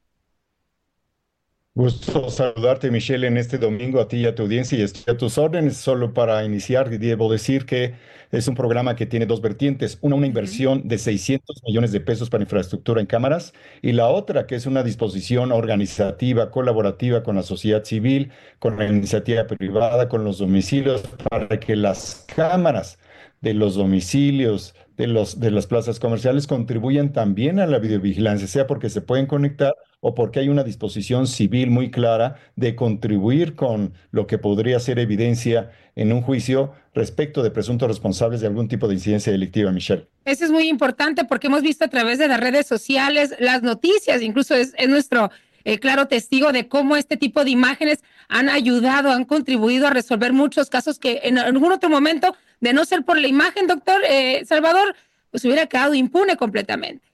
Speaker 18: Gusto saludarte, Michelle, en este domingo, a ti y a tu audiencia, y estoy a tus órdenes. Solo para iniciar, debo decir que es un programa que tiene dos vertientes. Una, una inversión de seiscientos millones de pesos para infraestructura en cámaras, y la otra, que es una disposición organizativa, colaborativa con la sociedad civil, con la iniciativa privada, con los domicilios, para que las cámaras de los domicilios, de, los, de las plazas comerciales contribuyan también a la videovigilancia, sea porque se pueden conectar o porque hay una disposición civil muy clara de contribuir con lo que podría ser evidencia en un juicio respecto de presuntos responsables de algún tipo de incidencia delictiva, Michelle.
Speaker 3: Eso es muy importante porque hemos visto a través de las redes sociales las noticias, incluso es, es nuestro eh, claro testigo de cómo este tipo de imágenes han ayudado, han contribuido a resolver muchos casos que en algún otro momento, de no ser por la imagen, doctor eh, Salvador, pues hubiera quedado impune completamente.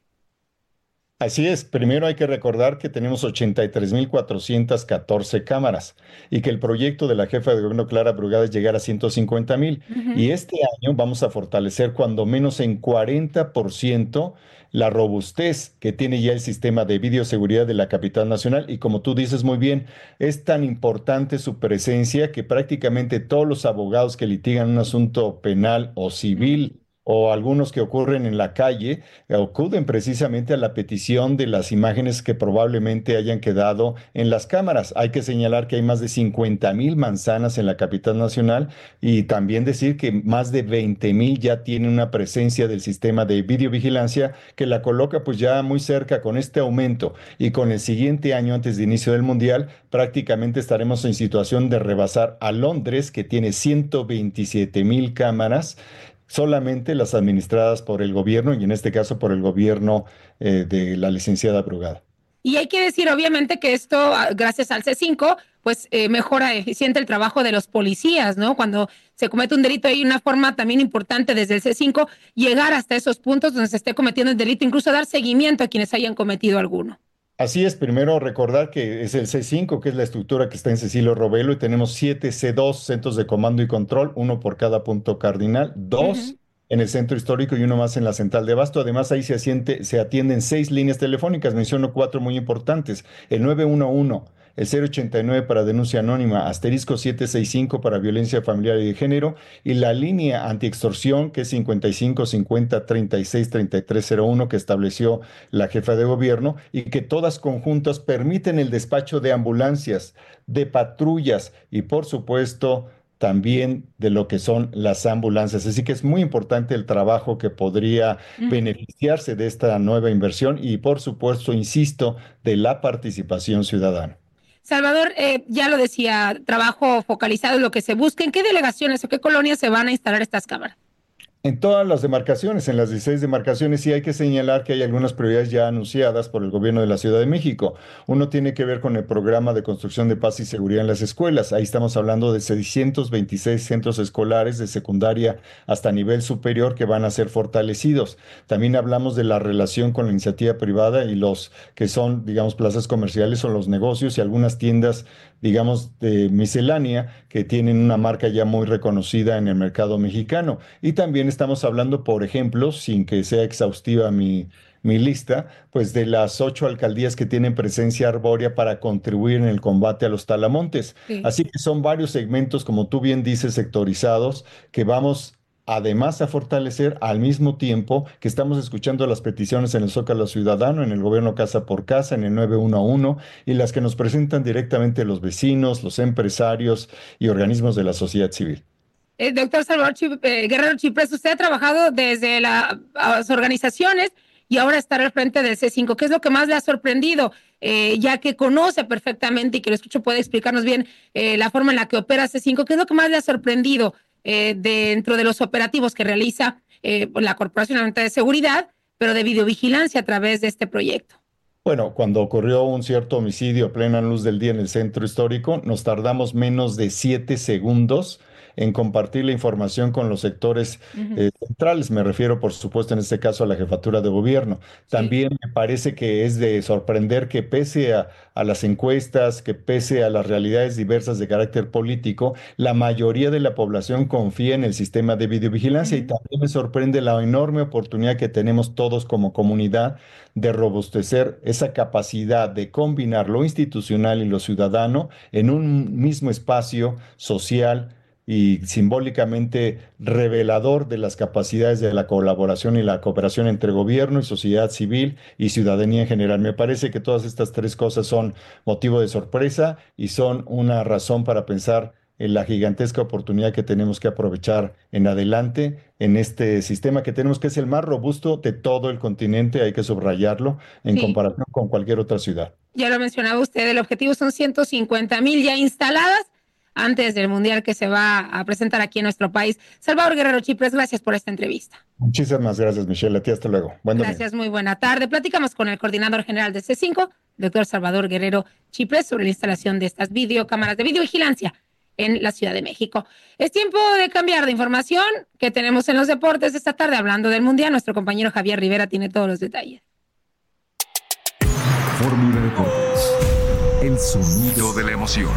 Speaker 18: Así es, primero hay que recordar que tenemos ochenta y tres mil cuatrocientas catorce cámaras y que el proyecto de la jefa de gobierno Clara Brugada es llegar a ciento cincuenta mil. Uh-huh. Y este año vamos a fortalecer cuando menos en cuarenta por ciento la robustez que tiene ya el sistema de videoseguridad de la capital nacional. Y como tú dices muy bien, es tan importante su presencia que prácticamente todos los abogados que litigan un asunto penal o civil, uh-huh, o algunos que ocurren en la calle, acuden precisamente a la petición de las imágenes que probablemente hayan quedado en las cámaras. Hay que señalar que hay más de cincuenta mil manzanas en la capital nacional y también decir que más de veinte mil ya tienen una presencia del sistema de videovigilancia que la coloca pues ya muy cerca. Con este aumento y con el siguiente año antes de inicio del Mundial, prácticamente estaremos en situación de rebasar a Londres, que tiene ciento veintisiete mil cámaras, solamente las administradas por el gobierno, y en este caso por el gobierno eh, de la licenciada Brugada.
Speaker 3: Y hay que decir, obviamente, que esto, gracias al C cinco, pues eh, mejora eficiente el trabajo de los policías, ¿no? Cuando se comete un delito, hay una forma también importante desde el C cinco llegar hasta esos puntos donde se esté cometiendo el delito, incluso dar seguimiento a quienes hayan cometido alguno.
Speaker 18: Así es, primero recordar que es el C cinco, que es la estructura que está en Cecilio Robelo, y tenemos siete C dos, centros de comando y control, uno por cada punto cardinal, dos uh-huh. en el centro histórico y uno más en la central de Abasto. Además, ahí se, asiente, se atienden seis líneas telefónicas, menciono cuatro muy importantes: el nueve uno uno, el cero ochenta y nueve para denuncia anónima, asterisco setecientos sesenta y cinco para violencia familiar y de género, y la línea antiextorsión, que es cincuenta y cinco cincuenta treinta y seis treinta y tres cero uno, que estableció la jefa de gobierno, y que todas conjuntas permiten el despacho de ambulancias, de patrullas y, por supuesto, también de lo que son las ambulancias. Así que es muy importante el trabajo que podría uh-huh. beneficiarse de esta nueva inversión y, por supuesto, insisto, de la participación ciudadana.
Speaker 3: Salvador, eh, ya lo decía, trabajo focalizado en lo que se busca. ¿En qué delegaciones o qué colonias se van a instalar estas cámaras?
Speaker 18: En todas las demarcaciones, en las dieciséis demarcaciones, sí hay que señalar que hay algunas prioridades ya anunciadas por el gobierno de la Ciudad de México. Uno tiene que ver con el programa de construcción de paz y seguridad en las escuelas. Ahí estamos hablando de seiscientos veintiséis centros escolares de secundaria hasta nivel superior que van a ser fortalecidos. También hablamos de la relación con la iniciativa privada y los que son, digamos, plazas comerciales o los negocios y algunas tiendas, digamos, de miscelánea que tienen una marca ya muy reconocida en el mercado mexicano. Y también estamos hablando, por ejemplo, sin que sea exhaustiva mi, mi lista, pues de las ocho alcaldías que tienen presencia arbórea para contribuir en el combate a los talamontes.
Speaker 3: Sí.
Speaker 18: Así que son varios segmentos, como tú bien dices, sectorizados, que vamos además a fortalecer al mismo tiempo que estamos escuchando las peticiones en el Zócalo Ciudadano, en el gobierno casa por casa, en el nueve uno uno, y las que nos presentan directamente los vecinos, los empresarios y organismos de la sociedad civil.
Speaker 3: Eh, doctor Salvador Chip, eh, Guerrero Chiprés, usted ha trabajado desde la, las organizaciones y ahora está al frente del C cinco. ¿Qué es lo que más le ha sorprendido? Eh, ya que conoce perfectamente y que lo escucho puede explicarnos bien eh, la forma en la que opera C cinco. ¿Qué es lo que más le ha sorprendido eh, dentro de los operativos que realiza eh, la Corporación de Seguridad, pero de videovigilancia a través de este proyecto?
Speaker 18: Bueno, cuando ocurrió un cierto homicidio a plena luz del día en el centro histórico, nos tardamos menos de siete segundos en compartir la información con los sectores
Speaker 3: Ujú.
Speaker 18: eh, centrales. Me refiero, por supuesto, en este caso a la jefatura de gobierno. También me parece que es de sorprender que pese a, a las encuestas, que pese a las realidades diversas de carácter político, la mayoría de la población confía en el sistema de videovigilancia. Y también me sorprende la enorme oportunidad que tenemos todos como comunidad de robustecer esa capacidad de combinar lo institucional y lo ciudadano en un mismo espacio social y simbólicamente revelador de las capacidades de la colaboración y la cooperación entre gobierno y sociedad civil y ciudadanía en general. Me parece que todas estas tres cosas son motivo de sorpresa y son una razón para pensar en la gigantesca oportunidad que tenemos que aprovechar en adelante en este sistema que tenemos, que es el más robusto de todo el continente, hay que subrayarlo, en
Speaker 3: Sí.
Speaker 18: comparación con cualquier otra ciudad.
Speaker 3: Ya lo mencionaba usted, el objetivo son ciento cincuenta mil ya instaladas antes del Mundial que se va a presentar aquí en nuestro país. Salvador Guerrero Chiprés, gracias por esta entrevista.
Speaker 18: Muchísimas gracias, Michelle. A ti hasta luego. Buen domingo.
Speaker 3: Gracias, muy buena tarde. Platicamos con el coordinador general de C cinco, doctor Salvador Guerrero Chiprés, sobre la instalación de estas videocámaras de videovigilancia en la Ciudad de México. Es tiempo de cambiar de información que tenemos en los deportes esta tarde. Hablando del Mundial, nuestro compañero Javier Rivera tiene todos los detalles.
Speaker 2: Fórmula Deportes, el sonido de la emoción.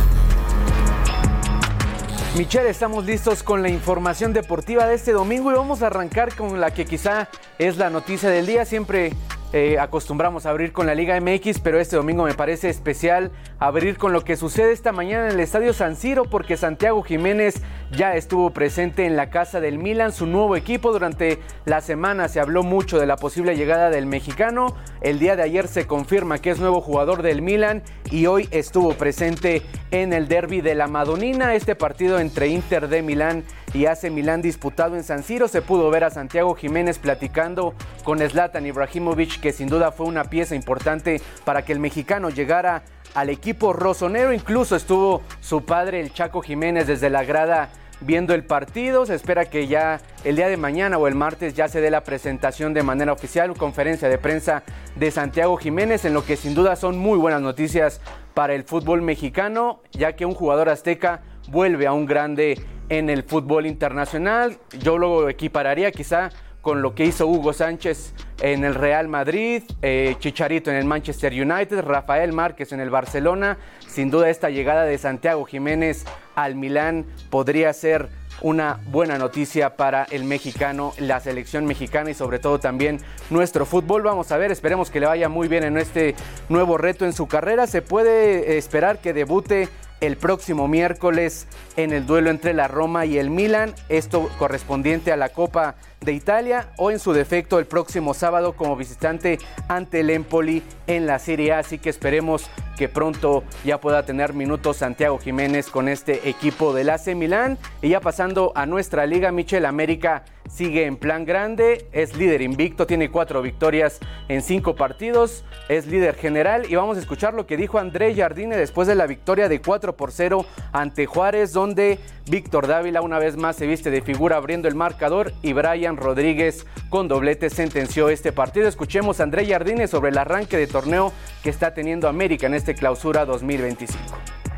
Speaker 9: Michelle, estamos listos con la información deportiva de este domingo y vamos a arrancar con la que quizá es la noticia del día. Siempre eh, acostumbramos a abrir con la Liga M X, pero este domingo me parece especial abrir con lo que sucede esta mañana en el Estadio San Siro, porque Santiago Jiménez ya estuvo presente en la casa del Milan, su nuevo equipo. Durante la semana se habló mucho de la posible llegada del mexicano. El día de ayer se confirma que es nuevo jugador del Milan y hoy estuvo presente en el derbi de la Madonina, este partido entre Inter de Milán y A C Milán disputado en San Siro. Se pudo ver a Santiago Jiménez platicando con Zlatan Ibrahimovic, que sin duda fue una pieza importante para que el mexicano llegara al equipo rosonero. Incluso estuvo su padre, el Chaco Jiménez, desde la grada viendo el partido. Se espera que ya el día de mañana o el martes ya se dé la presentación de manera oficial, conferencia de prensa de Santiago Jiménez, en lo que sin duda son muy buenas noticias para el fútbol mexicano, ya que un jugador azteca vuelve a un grande en el fútbol internacional. Yo lo equipararía quizá con lo que hizo Hugo Sánchez en el Real Madrid, eh, Chicharito en el Manchester United, Rafael Márquez en el Barcelona. Sin duda esta llegada de Santiago Jiménez al Milán podría ser una buena noticia para el mexicano, la selección mexicana y sobre todo también nuestro fútbol. Vamos a ver, esperemos que le vaya muy bien en este nuevo reto en su carrera. Se puede esperar que debute el próximo miércoles en el duelo entre la Roma y el Milan, esto correspondiente a la Copa de Italia, o en su defecto el próximo sábado como visitante ante el Empoli en la Serie A, así que esperemos que pronto ya pueda tener minutos Santiago Jiménez con este equipo del A C Milán. Y ya pasando a nuestra liga, Michel, América sigue en plan grande, es líder invicto, tiene cuatro victorias en cinco partidos, es líder general, y vamos a escuchar lo que dijo André Jardine después de la victoria de cuatro por cero ante Juárez, donde Víctor Dávila una vez más se viste de figura abriendo el marcador y Brian Rodríguez con doblete sentenció este partido. Escuchemos a André Jardine sobre el arranque de torneo que está teniendo América en este clausura dos mil veinticinco.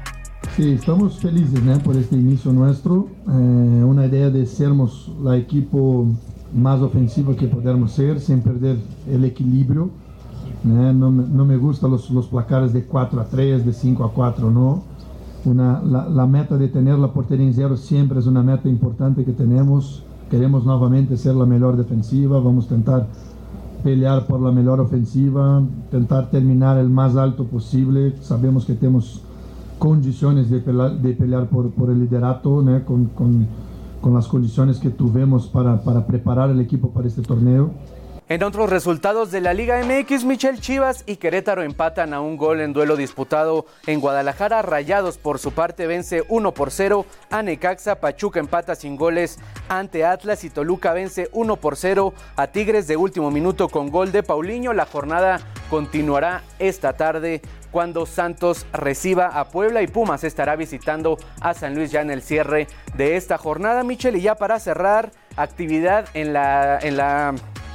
Speaker 19: Sí, estamos felices, ¿no?, por este inicio nuestro, eh, una idea de sermos la equipo más ofensivo que podemos ser, sin perder el equilibrio. ¿no? No, me, no me gustan los, los placares de cuatro a tres, de cinco a cuatro, ¿no? Una, la, la meta de tener la portería en cero siempre es una meta importante que tenemos. Queremos nuevamente ser la mejor defensiva, vamos a intentar pelear por la mejor ofensiva, intentar terminar el más alto posible. Sabemos que tenemos condiciones de pelear, de pelear por, por el liderato, ¿no? con, con, con las condiciones que tuvimos para, para preparar el equipo para este torneo.
Speaker 9: En otros resultados de la Liga M X, Michel, Chivas y Querétaro empatan a un gol en duelo disputado en Guadalajara. Rayados, por su parte, vence uno por cero a Necaxa. Pachuca empata sin goles ante Atlas y Toluca vence uno por cero a Tigres de último minuto con gol de Paulinho. La jornada continuará esta tarde cuando Santos reciba a Puebla y Pumas estará visitando a San Luis ya en el cierre de esta jornada, Michel. Y ya para cerrar, actividad en la... En la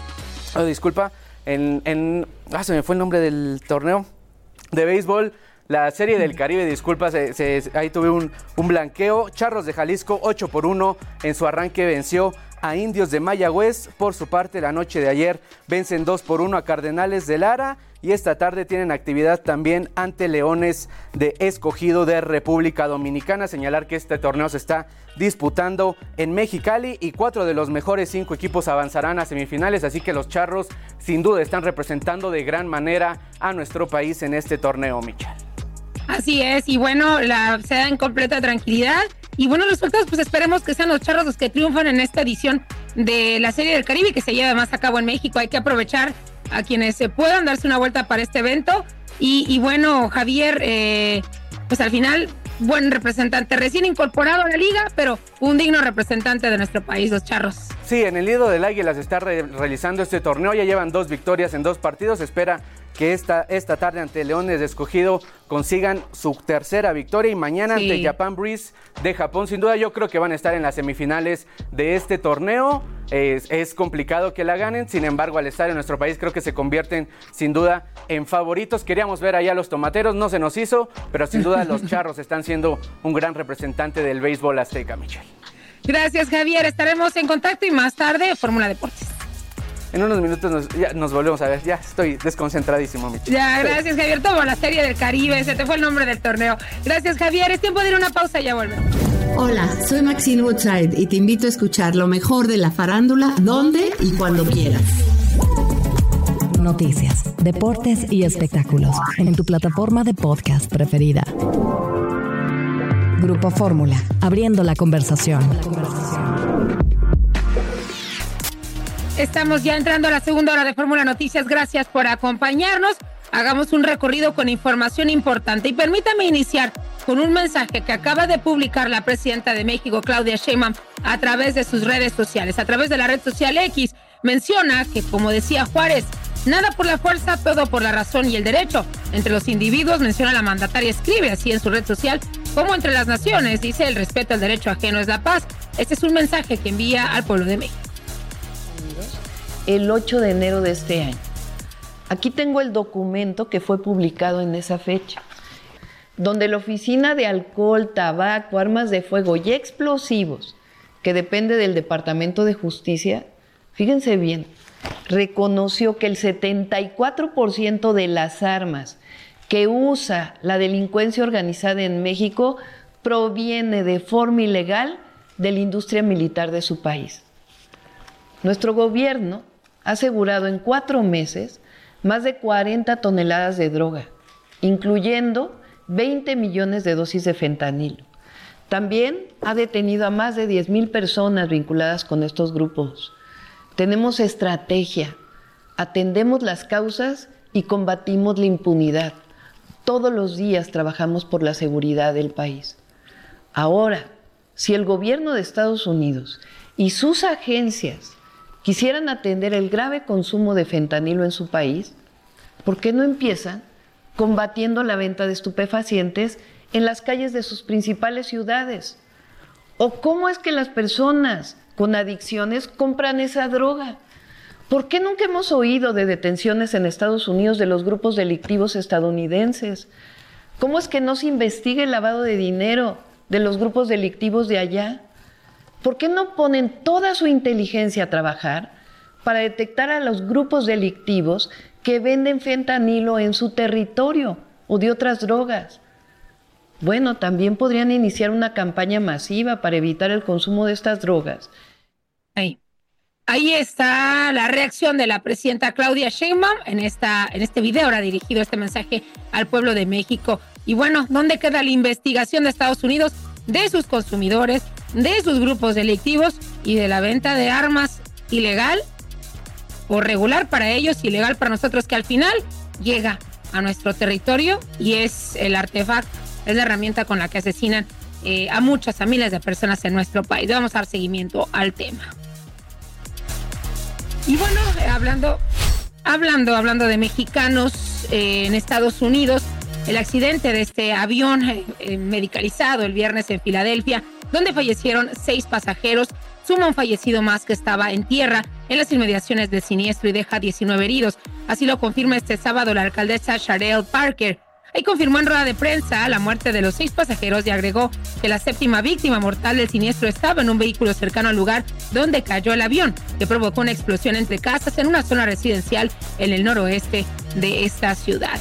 Speaker 9: Oh, disculpa, en, en, ah, se me fue el nombre del torneo de béisbol, la Serie del Caribe, disculpa, se, se, ahí tuve un, un blanqueo. Charros de Jalisco, ocho por uno, en su arranque venció a Indios de Mayagüez. Por su parte, la noche de ayer vencen dos por uno a Cardenales de Lara. Y esta tarde tienen actividad también ante Leones de Escogido de República Dominicana. Señalar que este torneo se está disputando en Mexicali y cuatro de los mejores cinco equipos avanzarán a semifinales. Así que los Charros sin duda están representando de gran manera a nuestro país en este torneo, Michel.
Speaker 3: Así es, y bueno, la, se da en completa tranquilidad. Y buenos resultados, pues esperemos que sean los Charros los que triunfan en esta edición de la Serie del Caribe que se lleva además a cabo en México. Hay que aprovechar a quienes se puedan darse una vuelta para este evento. Y, y bueno, Javier, eh, pues al final, buen representante, recién incorporado a la liga, pero un digno representante de nuestro país, los Charros.
Speaker 9: Sí, en el Nido del Águila se está re- realizando este torneo, ya llevan dos victorias en dos partidos, espera que esta, esta tarde ante Leones de Escogido consigan su tercera victoria y mañana sí. ante Japan Breeze de Japón. Sin duda yo creo que van a estar en las semifinales de este torneo. Es, es complicado que la ganen, sin embargo al estar en nuestro país creo que se convierten sin duda en favoritos. Queríamos ver allá a los tomateros, no se nos hizo, pero sin duda los Charros están siendo un gran representante del béisbol azteca, Michelle.
Speaker 3: Gracias, Javier, estaremos en contacto y más tarde Fórmula Deportes.
Speaker 9: En unos minutos nos, ya nos volvemos a ver. Ya estoy desconcentradísimo, Michelle.
Speaker 3: Ya, gracias, Javier. Tomo la Serie del Caribe. Se te fue el nombre del torneo. Gracias, Javier. Es tiempo de ir a una pausa y ya volvemos.
Speaker 1: Hola, soy Maxine Woodside y te invito a escuchar lo mejor de la farándula, donde y cuando quieras. Noticias, deportes y espectáculos en tu plataforma de podcast preferida. Grupo Fórmula, abriendo la conversación. La conversación.
Speaker 3: Estamos ya entrando a la segunda hora de Fórmula Noticias. Gracias por acompañarnos. Hagamos un recorrido con información importante. Y permítame iniciar con un mensaje que acaba de publicar la presidenta de México, Claudia Sheinbaum, a través de sus redes sociales. A través de la red social X, menciona que, como decía Juárez, nada por la fuerza, todo por la razón y el derecho. Entre los individuos, menciona la mandataria, escribe así en su red social, como entre las naciones, dice, el respeto al derecho ajeno es la paz. Este es un mensaje que envía al pueblo de México.
Speaker 11: El ocho de enero de este año. Aquí tengo el documento que fue publicado en esa fecha, donde la Oficina de Alcohol, Tabaco, Armas de Fuego y Explosivos, que depende del Departamento de Justicia, fíjense bien, reconoció que el setenta y cuatro por ciento de las armas que usa la delincuencia organizada en México proviene de forma ilegal de la industria militar de su país. Nuestro gobierno ha asegurado en cuatro meses más de cuarenta toneladas de droga, incluyendo veinte millones de dosis de fentanilo. También ha detenido a más de diez mil personas vinculadas con estos grupos. Tenemos estrategia, atendemos las causas y combatimos la impunidad. Todos los días trabajamos por la seguridad del país. Ahora, si el gobierno de Estados Unidos y sus agencias quisieran atender el grave consumo de fentanilo en su país, ¿por qué no empiezan combatiendo la venta de estupefacientes en las calles de sus principales ciudades? ¿O cómo es que las personas con adicciones compran esa droga? ¿Por qué nunca hemos oído de detenciones en Estados Unidos de los grupos delictivos estadounidenses? ¿Cómo es que no se investiga el lavado de dinero de los grupos delictivos de allá? ¿Por qué no ponen toda su inteligencia a trabajar para detectar a los grupos delictivos que venden fentanilo en su territorio o de otras drogas? Bueno, también podrían iniciar una campaña masiva para evitar el consumo de estas drogas.
Speaker 3: Ahí. ahí está la reacción de la presidenta Claudia Sheinbaum en, esta, en este video, ahora dirigido este mensaje al pueblo de México. Y bueno, ¿dónde queda la investigación de Estados Unidos de sus consumidores, de sus grupos delictivos y de la venta de armas ilegal o regular para ellos, ilegal para nosotros, que al final llega a nuestro territorio y es el artefacto, es la herramienta con la que asesinan eh, a muchas, a miles de personas en nuestro país? Vamos a dar seguimiento al tema. Y bueno, eh, hablando, hablando, hablando de mexicanos eh, en Estados Unidos, el accidente de este avión eh, eh, medicalizado el viernes en Filadelfia, donde fallecieron seis pasajeros, suma un fallecido más que estaba en tierra en las inmediaciones del siniestro y deja diecinueve heridos. Así lo confirma este sábado la alcaldesa Sharelle Parker. Ahí confirmó en rueda de prensa la muerte de los seis pasajeros y agregó que la séptima víctima mortal del siniestro estaba en un vehículo cercano al lugar donde cayó el avión, que provocó una explosión entre casas en una zona residencial en el noroeste de esta ciudad.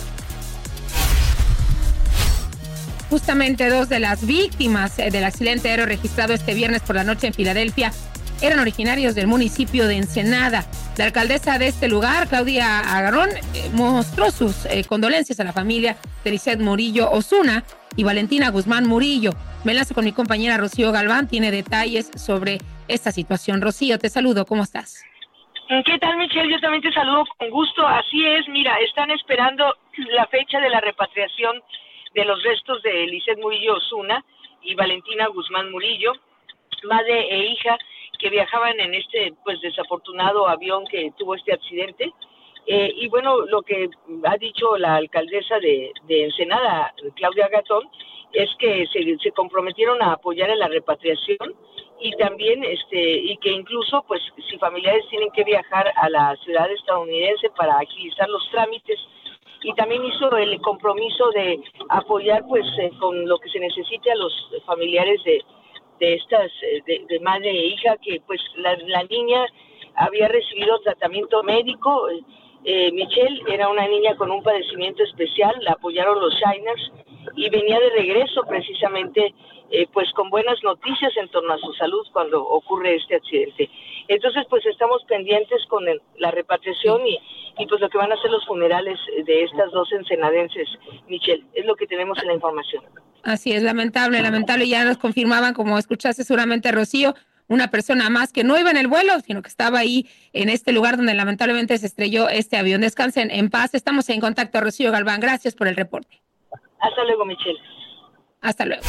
Speaker 3: Justamente dos de las víctimas del accidente aéreo registrado este viernes por la noche en Filadelfia eran originarios del municipio de Ensenada. La alcaldesa de este lugar, Claudia Agarrón, eh, mostró sus eh, condolencias a la familia de Lisette Murillo Osuna y Valentina Guzmán Murillo. Me enlazo con mi compañera Rocío Galván, tiene detalles sobre esta situación. Rocío, te saludo, ¿cómo estás?
Speaker 20: ¿Qué tal, Michelle? Yo también te saludo con gusto. Así es, mira, están esperando la fecha de la repatriación de los restos de Lisette Murillo Osuna y Valentina Guzmán Murillo, madre e hija, que viajaban en este pues desafortunado avión que tuvo este accidente. Eh, y bueno, lo que ha dicho la alcaldesa de, de Ensenada, Claudia Gatón, es que se, se comprometieron a apoyar en la repatriación y también este y que incluso pues si familiares tienen que viajar a la ciudad estadounidense para agilizar los trámites, y también hizo el compromiso de apoyar pues eh, con lo que se necesite a los familiares de de estas, de, de madre e hija, que pues la, la niña había recibido tratamiento médico. eh, Michelle era una niña con un padecimiento especial, la apoyaron los Shiners y venía de regreso precisamente eh, pues con buenas noticias en torno a su salud cuando ocurre este accidente. Entonces pues estamos pendientes con el, la repatriación y, y pues lo que van a ser los funerales de estas dos ensenadenses, Michelle, es lo que tenemos en la información.
Speaker 3: Así es, lamentable, lamentable. Ya nos confirmaban, como escuchaste seguramente, Rocío, una persona más que no iba en el vuelo, sino que estaba ahí en este lugar donde lamentablemente se estrelló este avión. Descansen en paz. Estamos en contacto, Rocío Galván. Gracias por el reporte.
Speaker 20: Hasta luego, Michelle.
Speaker 3: Hasta luego.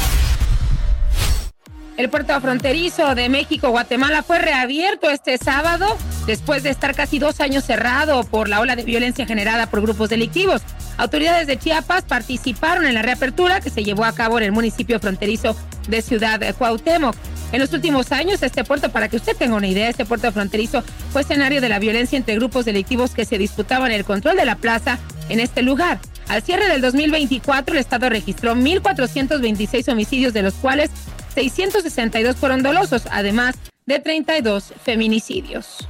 Speaker 3: El puerto fronterizo de México-Guatemala fue reabierto este sábado después de estar casi dos años cerrado por la ola de violencia generada por grupos delictivos. Autoridades de Chiapas participaron en la reapertura que se llevó a cabo en el municipio fronterizo de Ciudad Cuauhtémoc. En los últimos años, este puerto, para que usted tenga una idea, este puerto fronterizo fue escenario de la violencia entre grupos delictivos que se disputaban el control de la plaza en este lugar. Al cierre del dos mil veinticuatro, el Estado registró mil cuatrocientos veintiséis homicidios, de los cuales seiscientos sesenta y dos fueron dolosos, además de treinta y dos feminicidios.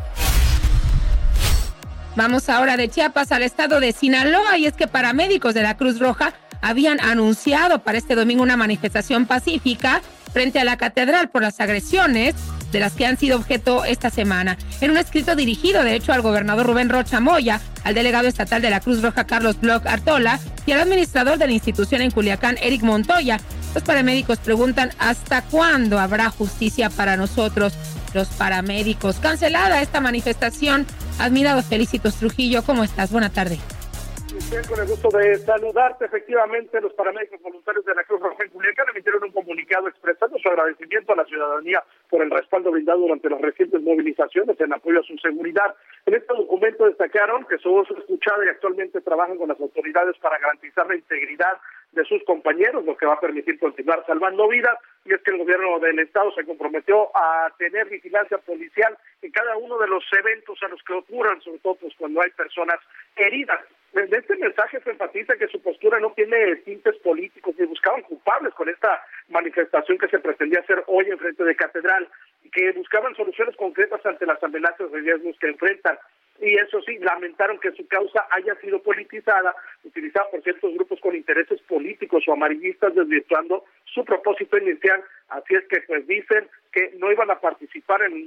Speaker 3: Vamos ahora de Chiapas al estado de Sinaloa, y es que paramédicos de la Cruz Roja habían anunciado para este domingo una manifestación pacífica frente a la catedral por las agresiones de las que han sido objeto esta semana. En un escrito dirigido, de hecho, al gobernador Rubén Rocha Moya, al delegado estatal de la Cruz Roja Carlos Bloch Artola y al administrador de la institución en Culiacán, Eric Montoya, los paramédicos preguntan ¿hasta cuándo habrá justicia para nosotros, los paramédicos? Cancelada esta manifestación. Admirado Felicitos Trujillo, ¿cómo estás? Buena tarde.
Speaker 21: Bien, con el gusto de saludarte. Efectivamente, los paramédicos voluntarios de la Cruz Roja en Culiacán emitieron un comunicado expresando su agradecimiento a la ciudadanía por el respaldo brindado durante las recientes movilizaciones en apoyo a su seguridad. En este documento destacaron que su voz es escuchada y actualmente trabajan con las autoridades para garantizar la integridad de sus compañeros, lo que va a permitir continuar salvando vidas. Y es que el gobierno del estado se comprometió a tener vigilancia policial en cada uno de los eventos a los que ocurran, sobre todo pues cuando hay personas heridas. Desde este mensaje se enfatiza que su postura no tiene tintes políticos ni buscaban culpables con esta manifestación que se pretendía hacer hoy en frente de Catedral, que buscaban soluciones concretas ante las amenazas y riesgos que enfrentan. Y eso sí, lamentaron que su causa haya sido politizada, utilizada por ciertos grupos con intereses políticos o amarillistas, desvirtuando su propósito inicial. Así es que pues dicen que no iban a participar en ninguna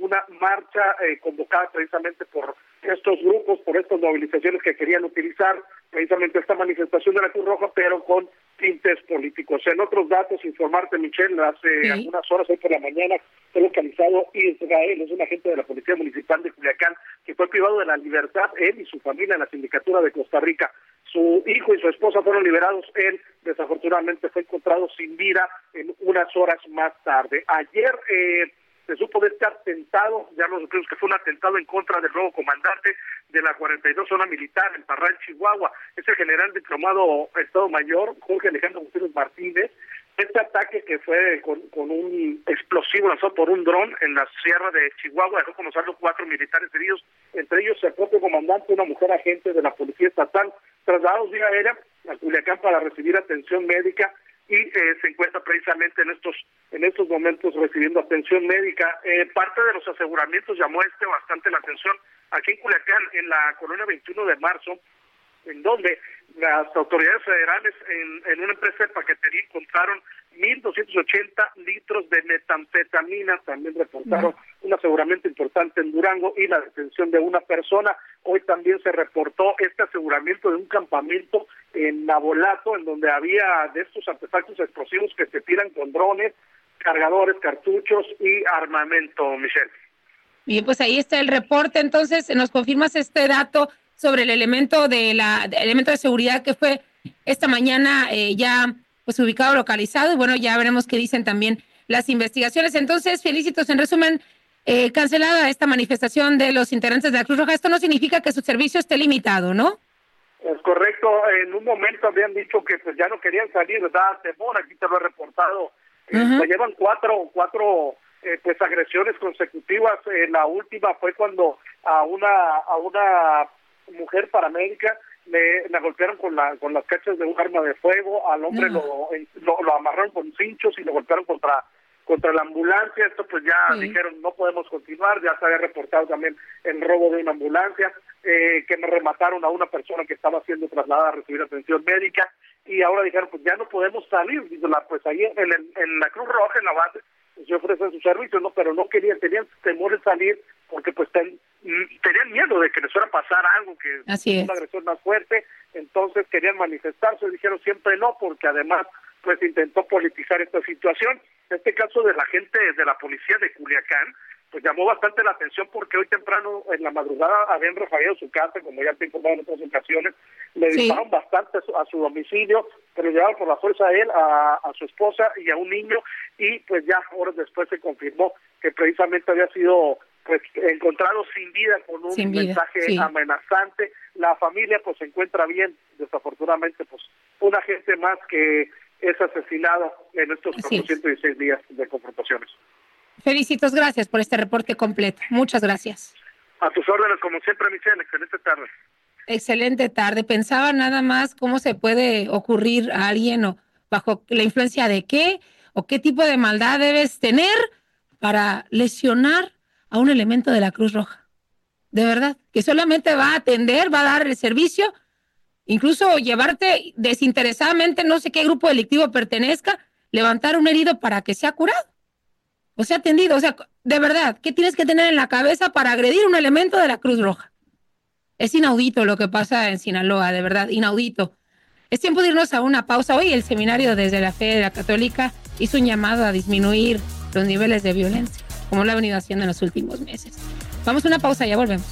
Speaker 21: marcha eh, convocada precisamente por estos grupos, por estas movilizaciones que querían utilizar precisamente esta manifestación de la Cruz Roja, pero con tintes políticos. En otros datos, informarte, Michelle, hace sí. algunas horas, hoy por la mañana, fue localizado Israel, es un agente de la Policía Municipal de Culiacán, que fue privado de la libertad, él y su familia, en la Sindicatura de Costa Rica. Su hijo y su esposa fueron liberados, él desafortunadamente fue encontrado sin vida en unas horas más tarde. Ayer eh, se supo de este atentado, ya nos supimos que fue un atentado en contra del nuevo comandante de la cuarenta y dos Zona Militar en Parral, Chihuahua. Es el general diplomado Estado Mayor, Jorge Alejandro Gutiérrez Martínez. Este ataque, que fue con, con un explosivo lanzado por un dron en la sierra de Chihuahua, dejó como saldo cuatro militares heridos, entre ellos el propio comandante, una mujer agente de la Policía Estatal, trasladados vía aérea a Culiacán para recibir atención médica, y eh, se encuentra precisamente en estos en estos momentos recibiendo atención médica. Eh, parte de los aseguramientos llamó este bastante la atención aquí en Culiacán, en la colonia veintiuno de marzo, en donde las autoridades federales en, en una empresa de paquetería encontraron mil doscientos ochenta litros de metanfetamina. También reportaron uh-huh. un aseguramiento importante en Durango y la detención de una persona. Hoy también se reportó este aseguramiento de un campamento en Nabolato, en donde había de estos artefactos explosivos que se tiran con drones, cargadores, cartuchos y armamento, Michelle.
Speaker 3: Bien, pues ahí está el reporte. Entonces, ¿nos confirmas este dato sobre el elemento de la el elemento de seguridad que fue esta mañana eh, ya pues ubicado, localizado? Y bueno, ya veremos qué dicen también las investigaciones. Entonces, felicitos. En resumen, eh, cancelada esta manifestación de los integrantes de la Cruz Roja. Esto no significa que su servicio esté limitado, ¿no?
Speaker 21: Es correcto. En un momento habían dicho que pues ya no querían salir, ¿verdad? Temor, aquí te lo he reportado. Uh-huh. Eh, se llevan cuatro, cuatro eh, pues agresiones consecutivas. Eh, la última fue cuando a una a una mujer paramédica le, la golpearon con la con las cachas de un arma de fuego. Al hombre uh-huh. lo, lo lo amarraron con cinchos y lo golpearon contra contra la ambulancia. Esto pues ya sí. dijeron no podemos continuar. Ya se había reportado también el robo de una ambulancia, eh, que me remataron a una persona que estaba siendo trasladada a recibir atención médica, y ahora dijeron pues ya no podemos salir. Pues ahí en, el, en la Cruz Roja, en la base, pues se ofrecen sus servicios, no, pero no querían, tenían temor de salir porque pues ten, tenían miedo de que les fuera a pasar algo, que
Speaker 3: Así es.
Speaker 21: una agresión más fuerte. Entonces querían manifestarse, dijeron siempre no, porque además pues intentó politizar esta situación. Este caso de la gente de la policía de Culiacán pues llamó bastante la atención, porque hoy temprano en la madrugada habían referido su casa, como ya te he informado en otras ocasiones. Le sí. dispararon bastante a su, a su domicilio, pero llevaron por la fuerza a él, a, a su esposa y a un niño, y pues ya horas después se confirmó que precisamente había sido pues encontrado sin vida, con un vida, mensaje sí. amenazante. La familia pues se encuentra bien, desafortunadamente pues un agente más que es asesinado en estos ciento dieciséis días de confrontaciones.
Speaker 3: Felicitos, gracias por este reporte completo. Muchas gracias.
Speaker 21: A tus órdenes, como siempre, Michelle. Excelente tarde.
Speaker 3: Excelente tarde. Pensaba nada más cómo se puede ocurrir a alguien, o bajo la influencia de qué, o qué tipo de maldad debes tener para lesionar a un elemento de la Cruz Roja. De verdad, que solamente va a atender, va a dar el servicio, incluso llevarte desinteresadamente, no sé qué grupo delictivo pertenezca, levantar un herido para que sea curado. O sea, atendido. O sea, de verdad, ¿qué tienes que tener en la cabeza para agredir un elemento de la Cruz Roja? Es inaudito lo que pasa en Sinaloa, de verdad, inaudito. Es tiempo de irnos a una pausa. Hoy el seminario desde la Fe de la Católica hizo un llamado a disminuir los niveles de violencia, como lo ha venido haciendo en los últimos meses. Vamos a una pausa, ya volvemos.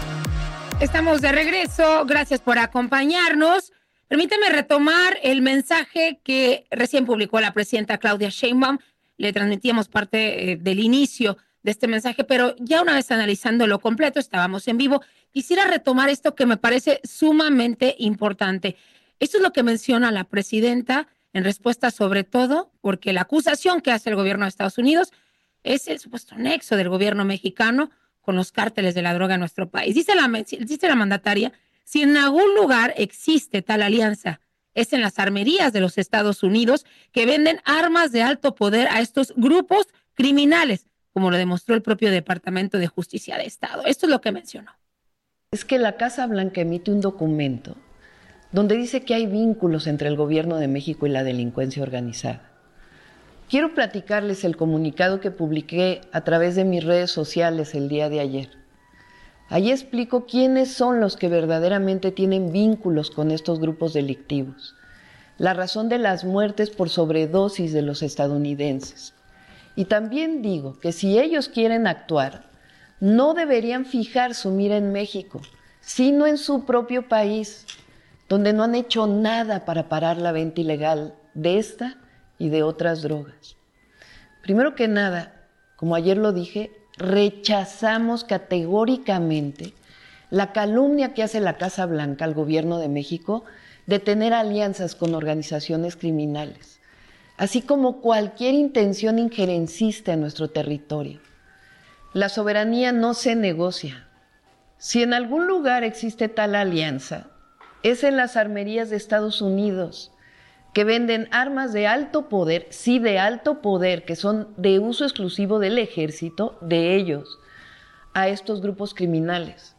Speaker 3: Estamos de regreso, gracias por acompañarnos. Permíteme retomar el mensaje que recién publicó la presidenta Claudia Sheinbaum. Le transmitíamos parte eh, del inicio de este mensaje, pero ya una vez analizando lo completo, estábamos en vivo. Quisiera retomar esto que me parece sumamente importante. Esto es lo que menciona la presidenta en respuesta, sobre todo porque la acusación que hace el gobierno de Estados Unidos es el supuesto nexo del gobierno mexicano con los cárteles de la droga en nuestro país. Dice la, dice la mandataria, si en algún lugar existe tal alianza, es en las armerías de los Estados Unidos, que venden armas de alto poder a estos grupos criminales, como lo demostró el propio Departamento de Justicia de Estado. Esto es lo que mencionó.
Speaker 4: Es que la Casa Blanca emite un documento donde dice que hay vínculos entre el gobierno de México y la delincuencia organizada.
Speaker 11: quiero platicarles el comunicado que publiqué a través de mis redes sociales el día de ayer. Allí explico quiénes son los que verdaderamente tienen vínculos con estos grupos delictivos, la razón de las muertes por sobredosis de los estadounidenses. Y también digo que si ellos quieren actuar, no deberían fijar su mira en México, sino en su propio país, donde no han hecho nada para parar la venta ilegal de esta y de otras drogas. Primero que nada, como ayer lo dije, rechazamos categóricamente la calumnia que hace la Casa Blanca al gobierno de México de tener alianzas con organizaciones criminales, así como cualquier intención injerencista en nuestro territorio. La soberanía no se negocia. Si en algún lugar existe tal alianza, es en las armerías de Estados Unidos, que venden armas de alto poder, sí de alto poder, que son de uso exclusivo del ejército, de ellos, a estos grupos criminales.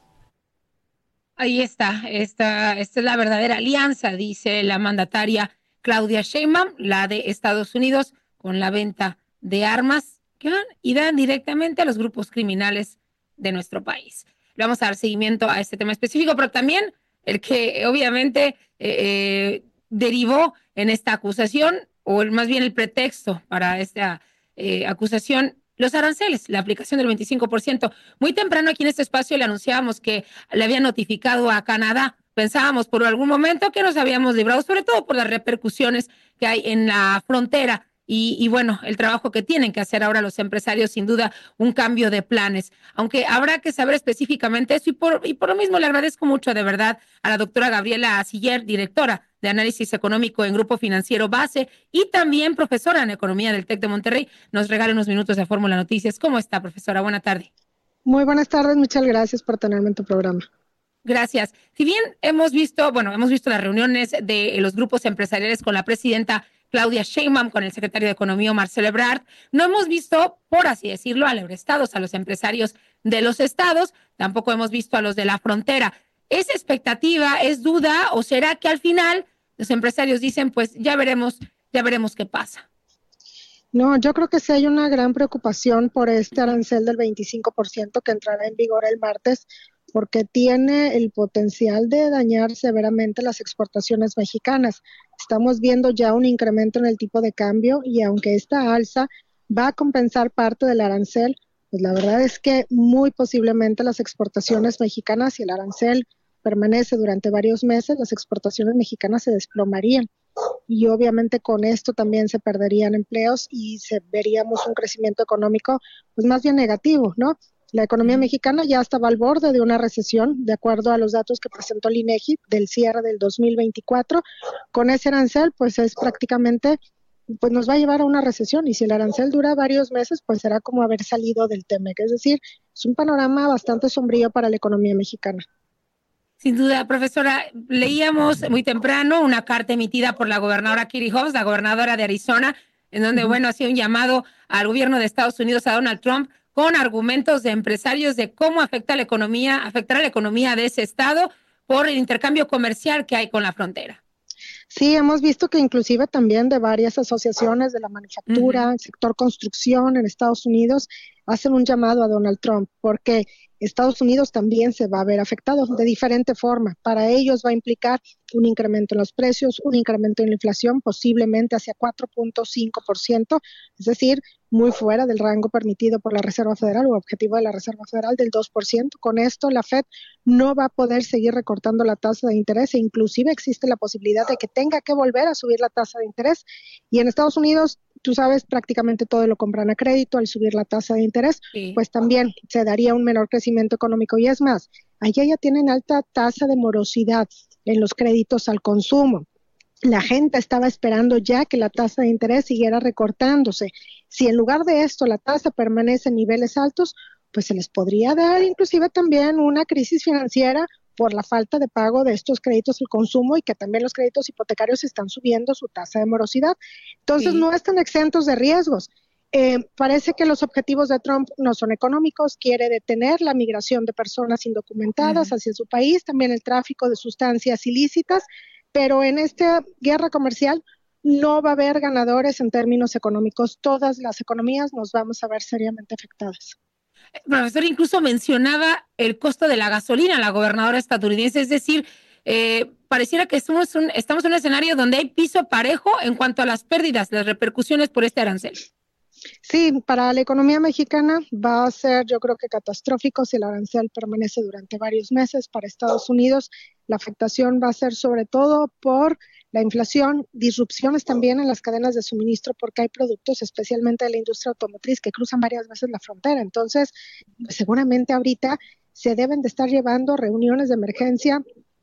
Speaker 3: Ahí está, esta, esta es la verdadera alianza, dice la mandataria Claudia Sheinbaum, la de Estados Unidos, con la venta de armas que van y dan directamente a los grupos criminales de nuestro país. Le vamos a dar seguimiento a este tema específico, pero también el que obviamente eh, derivó en esta acusación, o el, más bien el pretexto para esta eh, acusación, los aranceles, la aplicación del veinticinco por ciento. Muy temprano aquí en este espacio le anunciábamos que le había notificado a Canadá. Pensábamos por algún momento que nos habíamos librado, sobre todo por las repercusiones que hay en la frontera. Y, y bueno, el trabajo que tienen que hacer ahora los empresarios, sin duda, un cambio de planes. Aunque habrá que saber específicamente eso, y por, y por lo mismo le agradezco mucho de verdad a la doctora Gabriela Siller, directora de Análisis Económico en Grupo Financiero Base y también profesora en Economía del TEC de Monterrey. Nos regala unos minutos de Fórmula Noticias. ¿Cómo está, profesora? Buena tarde.
Speaker 5: Muy buenas tardes, muchas gracias por tenerme en tu programa.
Speaker 3: Gracias. Si bien hemos visto, bueno, hemos visto las reuniones de los grupos empresariales con la presidenta Claudia Sheinbaum, con el secretario de Economía Marcelo Ebrard, no hemos visto, por así decirlo, a los estados, a los empresarios de los estados, tampoco hemos visto a los de la frontera. ¿Es expectativa, es duda, o será que al final los empresarios dicen, pues ya veremos, ya veremos qué pasa?
Speaker 5: No, yo creo que sí hay una gran preocupación por este arancel del veinticinco por ciento que entrará en vigor el martes, porque tiene el potencial de dañar severamente las exportaciones mexicanas. Estamos viendo ya un incremento en el tipo de cambio y aunque esta alza va a compensar parte del arancel, pues la verdad es que muy posiblemente las exportaciones mexicanas, si el arancel permanece durante varios meses, las exportaciones mexicanas se desplomarían. Y obviamente con esto también se perderían empleos y se veríamos un crecimiento económico pues más bien negativo, ¿no? La economía mexicana ya estaba al borde de una recesión, de acuerdo a los datos que presentó el INEGI del cierre del dos mil veinticuatro. Con ese arancel, pues es prácticamente, pues nos va a llevar a una recesión. Y si el arancel dura varios meses, pues será como haber salido del TEMEC. Es decir, es un panorama bastante sombrío para la economía mexicana.
Speaker 3: Sin duda, profesora, leíamos muy temprano una carta emitida por la gobernadora Katie Hobbs, la gobernadora de Arizona, en donde, uh-huh. bueno, hacía un llamado al gobierno de Estados Unidos, a Donald Trump, con argumentos de empresarios de cómo afecta la economía, afectará la economía de ese estado por el intercambio comercial que hay con la frontera.
Speaker 5: Sí, hemos visto que inclusive también de varias asociaciones de la manufactura, uh-huh. sector construcción en Estados Unidos, hacen un llamado a Donald Trump, porque Estados Unidos también se va a ver afectado de diferente forma. Para ellos va a implicar un incremento en los precios, un incremento en la inflación, posiblemente hacia cuatro punto cinco por ciento, es decir, muy fuera del rango permitido por la Reserva Federal o objetivo de la Reserva Federal del dos por ciento. Con esto la Fed no va a poder seguir recortando la tasa de interés e inclusive existe la posibilidad de que tenga que volver a subir la tasa de interés. Y en Estados Unidos, tú sabes, prácticamente todo lo compran a crédito. Al subir la tasa de interés, sí. pues también se daría un menor crecimiento económico. Y es más, allá ya tienen alta tasa de morosidad en los créditos al consumo. La gente estaba esperando ya que la tasa de interés siguiera recortándose. Si en lugar de esto la tasa permanece en niveles altos, pues se les podría dar inclusive también una crisis financiera por la falta de pago de estos créditos al consumo y que también los créditos hipotecarios están subiendo su tasa de morosidad. Entonces sí. no están exentos de riesgos. Eh, parece que los objetivos de Trump no son económicos, quiere detener la migración de personas indocumentadas uh-huh. hacia su país, también el tráfico de sustancias ilícitas, pero en esta guerra comercial no va a haber ganadores en términos económicos. Todas las economías nos vamos a ver seriamente afectadas.
Speaker 3: Profesor, incluso mencionaba el costo de la gasolina, la gobernadora estadounidense, es decir, eh, pareciera que estamos, un, estamos en un escenario donde hay piso parejo en cuanto a las pérdidas, las repercusiones por este arancel.
Speaker 5: Sí, para la economía mexicana va a ser, yo creo que catastrófico si el arancel permanece durante varios meses. Para Estados Unidos, la afectación va a ser sobre todo por la inflación, disrupciones también en las cadenas de suministro, porque hay productos, especialmente de la industria automotriz, que cruzan varias veces la frontera. Entonces, pues seguramente ahorita se deben de estar llevando reuniones de emergencia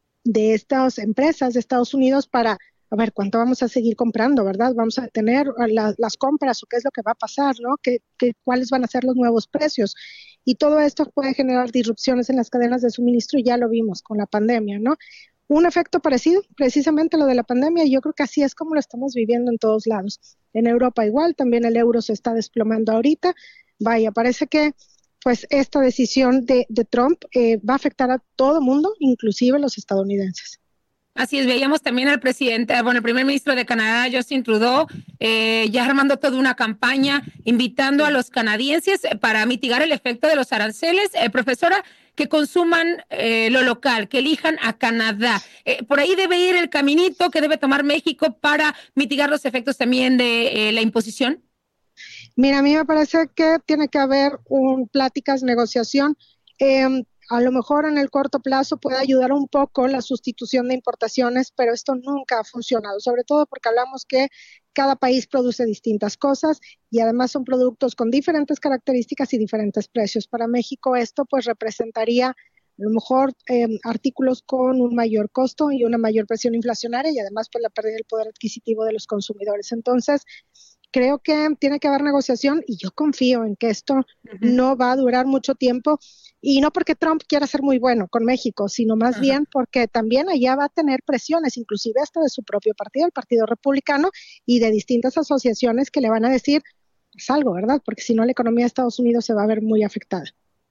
Speaker 5: de estas empresas de Estados Unidos para a ver, ¿cuánto vamos a seguir comprando, verdad? ¿Vamos a tener la, las compras o qué es lo que va a pasar, ¿no? ¿Qué, qué, ¿Cuáles van a ser los nuevos precios? Y todo esto puede generar disrupciones en las cadenas de suministro y ya lo vimos con la pandemia, ¿no? Un efecto parecido, precisamente lo de la pandemia, y yo creo que así es como lo estamos viviendo en todos lados. En Europa igual, también el euro se está desplomando ahorita. Vaya, parece que pues esta decisión de, de Trump eh, va a afectar a todo el mundo, inclusive los estadounidenses.
Speaker 3: Así es, veíamos también al presidente, bueno, el primer ministro de Canadá, Justin Trudeau, eh, ya armando toda una campaña, invitando a los canadienses para mitigar el efecto de los aranceles. Eh, profesora, que consuman eh, lo local, que elijan a Canadá. Eh, por ahí debe ir el caminito que debe tomar México para mitigar los efectos también de eh, la imposición.
Speaker 5: Mira, a mí me parece que tiene que haber un pláticas, negociación. Eh, A lo mejor en el corto plazo puede ayudar un poco la sustitución de importaciones, pero esto nunca ha funcionado, sobre todo porque hablamos que cada país produce distintas cosas y además son productos con diferentes características y diferentes precios. Para México esto pues representaría a lo mejor eh, artículos con un mayor costo y una mayor presión inflacionaria y además pues la pérdida del poder adquisitivo de los consumidores. Entonces, creo que tiene que haber negociación y yo confío en que esto uh-huh. no va a durar mucho tiempo. Y no porque Trump quiera ser muy bueno con México, sino más Ajá. bien porque también allá va a tener presiones, inclusive hasta de su propio partido, el Partido Republicano, y de distintas asociaciones que le van a decir pues algo, ¿verdad? Porque si no, la economía de Estados Unidos se va a ver muy afectada.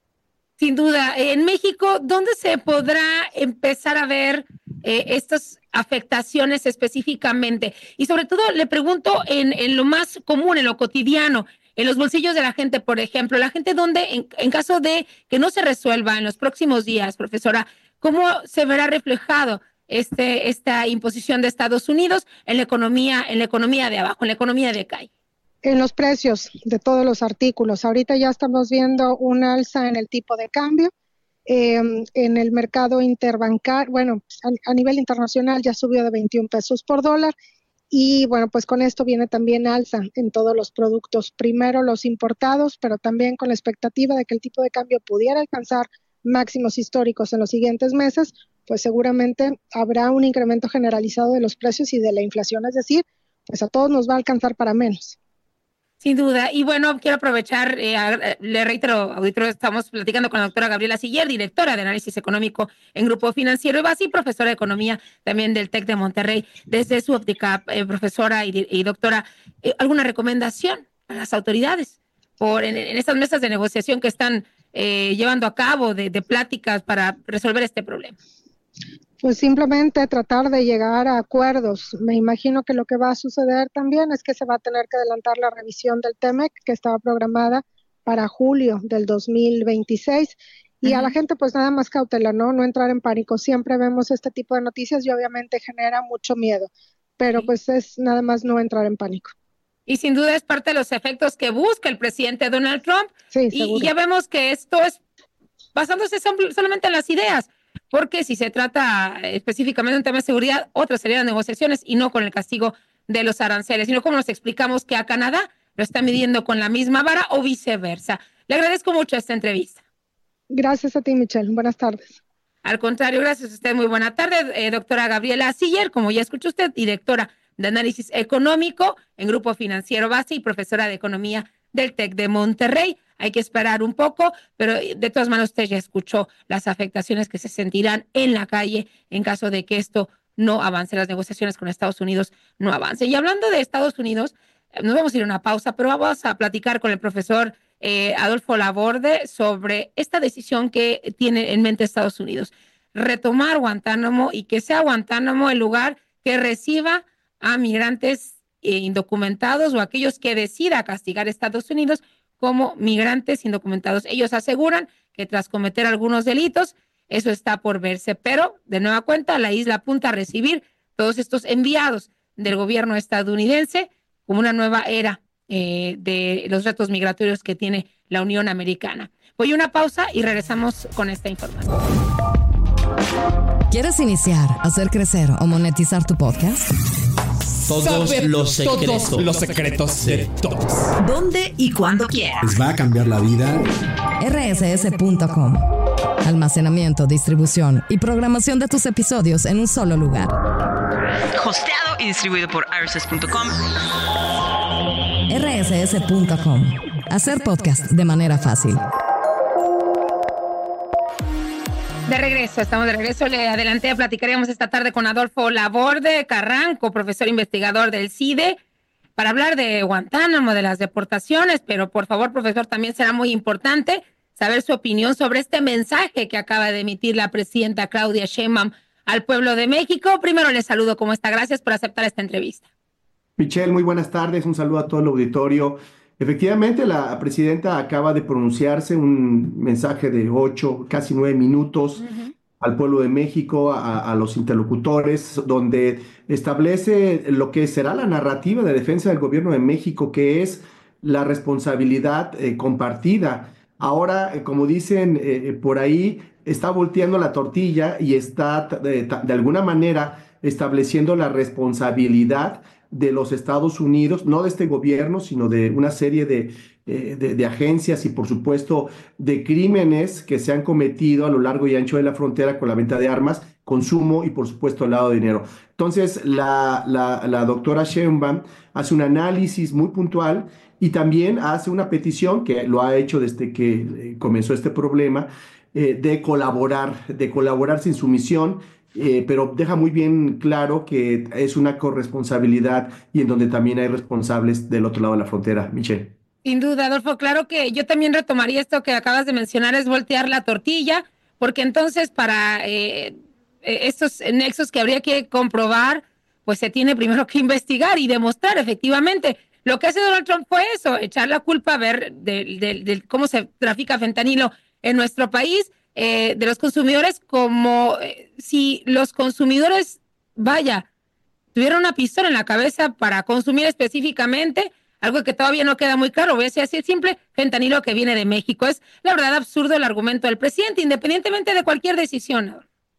Speaker 3: Sin duda. En México, ¿dónde se podrá empezar a ver eh, estas afectaciones específicamente? Y sobre todo, le pregunto en, en lo más común, en lo cotidiano, en los bolsillos de la gente, por ejemplo, la gente donde, en, en caso de que no se resuelva en los próximos días, profesora, ¿cómo se verá reflejado este, esta imposición de Estados Unidos en la economía, en la economía de abajo, en la economía de calle?
Speaker 5: En los precios de todos los artículos. Ahorita ya estamos viendo un alza en el tipo de cambio, eh, en el mercado interbancario, bueno, a, a nivel internacional ya subió de veintiún pesos por dólar. Y bueno, pues con esto viene también alza en todos los productos, primero los importados, pero también con la expectativa de que el tipo de cambio pudiera alcanzar máximos históricos en los siguientes meses, pues seguramente habrá un incremento generalizado de los precios y de la inflación, es decir, pues a todos nos va a alcanzar para menos.
Speaker 3: Sin duda. Y bueno, quiero aprovechar, eh, a, le reitero, auditorio, estamos platicando con la doctora Gabriela Siller, directora de Análisis Económico en Grupo Financiero y Basi, profesora de Economía también del TEC de Monterrey. Desde su óptica, eh, profesora y, y doctora, eh, ¿alguna recomendación a las autoridades por en, en estas mesas de negociación que están eh, llevando a cabo de, de pláticas para resolver este problema?
Speaker 5: Pues simplemente tratar de llegar a acuerdos. Me imagino que lo que va a suceder también es que se va a tener que adelantar la revisión del TEMEC, que estaba programada para julio del dos mil veintiséis. Y uh-huh. a la gente pues nada más cautela, ¿no? No entrar en pánico. Siempre vemos este tipo de noticias y obviamente genera mucho miedo, pero sí. pues es nada más no entrar en pánico.
Speaker 3: Y sin duda es parte de los efectos que busca el presidente Donald Trump.
Speaker 5: Sí,
Speaker 3: y, y ya vemos que esto es basándose solamente en las ideas. Porque si se trata específicamente de un tema de seguridad, otras serían negociaciones y no con el castigo de los aranceles, sino como nos explicamos que a Canadá lo está midiendo con la misma vara o viceversa. Le agradezco mucho esta entrevista.
Speaker 5: Gracias a ti, Michelle. Buenas tardes.
Speaker 3: Al contrario, gracias a usted. Muy buena tarde, eh, doctora Gabriela Siller, como ya escuchó usted, directora de Análisis Económico en Grupo Financiero Basi y profesora de Economía del TEC de Monterrey. Hay que esperar un poco, pero de todas maneras usted ya escuchó las afectaciones que se sentirán en la calle en caso de que esto no avance, las negociaciones con Estados Unidos no avancen. Y hablando de Estados Unidos, nos vamos a ir a una pausa, pero vamos a platicar con el profesor eh, Adolfo Laborde sobre esta decisión que tiene en mente Estados Unidos. Retomar Guantánamo y que sea Guantánamo el lugar que reciba a migrantes eh, indocumentados o aquellos que decida castigar a Estados Unidos como migrantes indocumentados. Ellos aseguran que tras cometer algunos delitos, eso está por verse, pero de nueva cuenta la isla apunta a recibir todos estos enviados del gobierno estadounidense como una nueva era eh, de los retos migratorios que tiene la Unión Americana. Voy a una pausa y regresamos con esta información.
Speaker 1: ¿Quieres iniciar, hacer crecer o monetizar tu podcast?
Speaker 8: Todos
Speaker 22: Saber
Speaker 8: los secretos.
Speaker 22: Todos los secretos de todos.
Speaker 1: ¿Dónde y cuándo quieras?
Speaker 22: Les va a cambiar la vida.
Speaker 1: R S S punto com. Almacenamiento, distribución y programación de tus episodios en un solo lugar.
Speaker 23: Hosteado y distribuido por R S S punto com.
Speaker 1: R S S punto com. Hacer podcast de manera fácil.
Speaker 3: De regreso, estamos de regreso. Le adelanté, platicaríamos esta tarde con Adolfo Laborde Carranco, profesor investigador del CIDE, para hablar de Guantánamo, de las deportaciones, pero por favor, profesor, también será muy importante saber su opinión sobre este mensaje que acaba de emitir la presidenta Claudia Sheinbaum al pueblo de México. Primero le saludo, ¿cómo está? Gracias por aceptar esta entrevista.
Speaker 24: Michelle, muy buenas tardes, un saludo a todo el auditorio. Efectivamente, la presidenta acaba de pronunciarse un mensaje de ocho, casi nueve minutos uh-huh. al pueblo de México, a, a los interlocutores, donde establece lo que será la narrativa de defensa del gobierno de México, que es la responsabilidad eh, compartida. Ahora, eh, como dicen eh, por ahí, está volteando la tortilla y está de, de alguna manera estableciendo la responsabilidad de los Estados Unidos, no de este gobierno, sino de una serie de, eh, de, de agencias y, por supuesto, de crímenes que se han cometido a lo largo y ancho de la frontera con la venta de armas, consumo y, por supuesto, el lavado de dinero. Entonces, la, la, la doctora Sheinbaum hace un análisis muy puntual y también hace una petición, que lo ha hecho desde que eh, comenzó este problema, eh, de colaborar, de colaborar sin sumisión. Eh, pero deja muy bien claro que es una corresponsabilidad y en donde también hay responsables del otro lado de la frontera, Michelle.
Speaker 3: Sin duda, Adolfo, claro que yo también retomaría esto que acabas de mencionar, es voltear la tortilla, porque entonces para eh, estos nexos que habría que comprobar, pues se tiene primero que investigar y demostrar efectivamente. Lo que hace Donald Trump fue eso, echar la culpa a ver de, de, de cómo se trafica fentanilo en nuestro país, Eh, de los consumidores, como eh, si los consumidores, vaya, tuvieran una pistola en la cabeza para consumir específicamente, algo que todavía no queda muy claro. Voy a decir así simple, fentanilo que viene de México. Es la verdad absurdo el argumento del presidente, independientemente de cualquier decisión.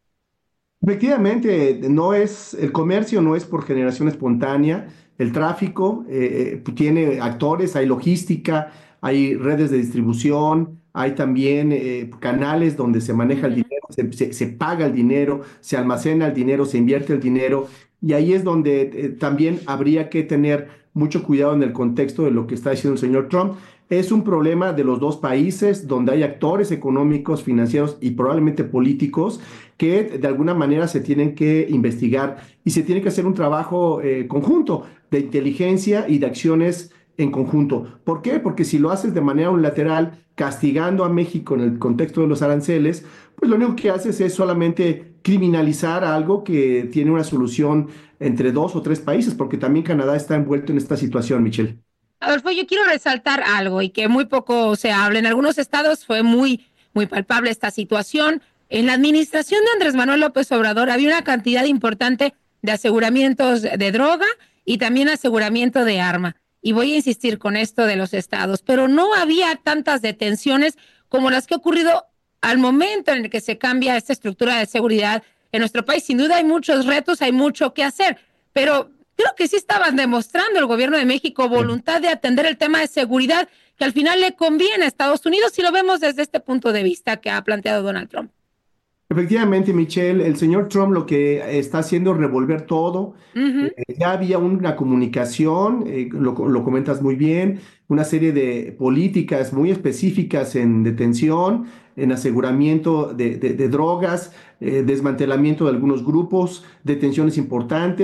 Speaker 24: Efectivamente, no es, el comercio no es por generación espontánea, el tráfico eh, tiene actores, hay logística, hay redes de distribución, hay también eh, canales donde se maneja el dinero, se, se, se paga el dinero, se almacena el dinero, se invierte el dinero, y ahí es donde eh, también habría que tener mucho cuidado en el contexto de lo que está diciendo el señor Trump. Es un problema de los dos países, donde hay actores económicos, financieros y probablemente políticos que de alguna manera se tienen que investigar y se tiene que hacer un trabajo eh, conjunto de inteligencia y de acciones en conjunto. ¿Por qué? Porque si lo haces de manera unilateral, castigando a México en el contexto de los aranceles, pues lo único que haces es solamente criminalizar algo que tiene una solución entre dos o tres países, porque también Canadá está envuelto en esta situación, Michelle.
Speaker 3: Adolfo, yo quiero resaltar algo y que muy poco se habla. En algunos estados fue muy, muy palpable esta situación. En la administración de Andrés Manuel López Obrador había una cantidad importante de aseguramientos de droga y también aseguramiento de arma. Y voy a insistir con esto de los estados, pero no había tantas detenciones como las que ha ocurrido al momento en el que se cambia esta estructura de seguridad en nuestro país. Sin duda hay muchos retos, hay mucho que hacer, pero creo que sí estaban demostrando el gobierno de México voluntad de atender el tema de seguridad que al final le conviene a Estados Unidos si lo vemos desde este punto de vista que ha planteado Donald Trump.
Speaker 24: Efectivamente, Michelle, el señor Trump lo que está haciendo es revolver todo. Uh-huh. Eh, ya había una comunicación, eh, lo, lo comentas muy bien, una serie de políticas muy específicas en detención, en aseguramiento de, de, de drogas, eh, desmantelamiento de algunos grupos, detenciones importantes.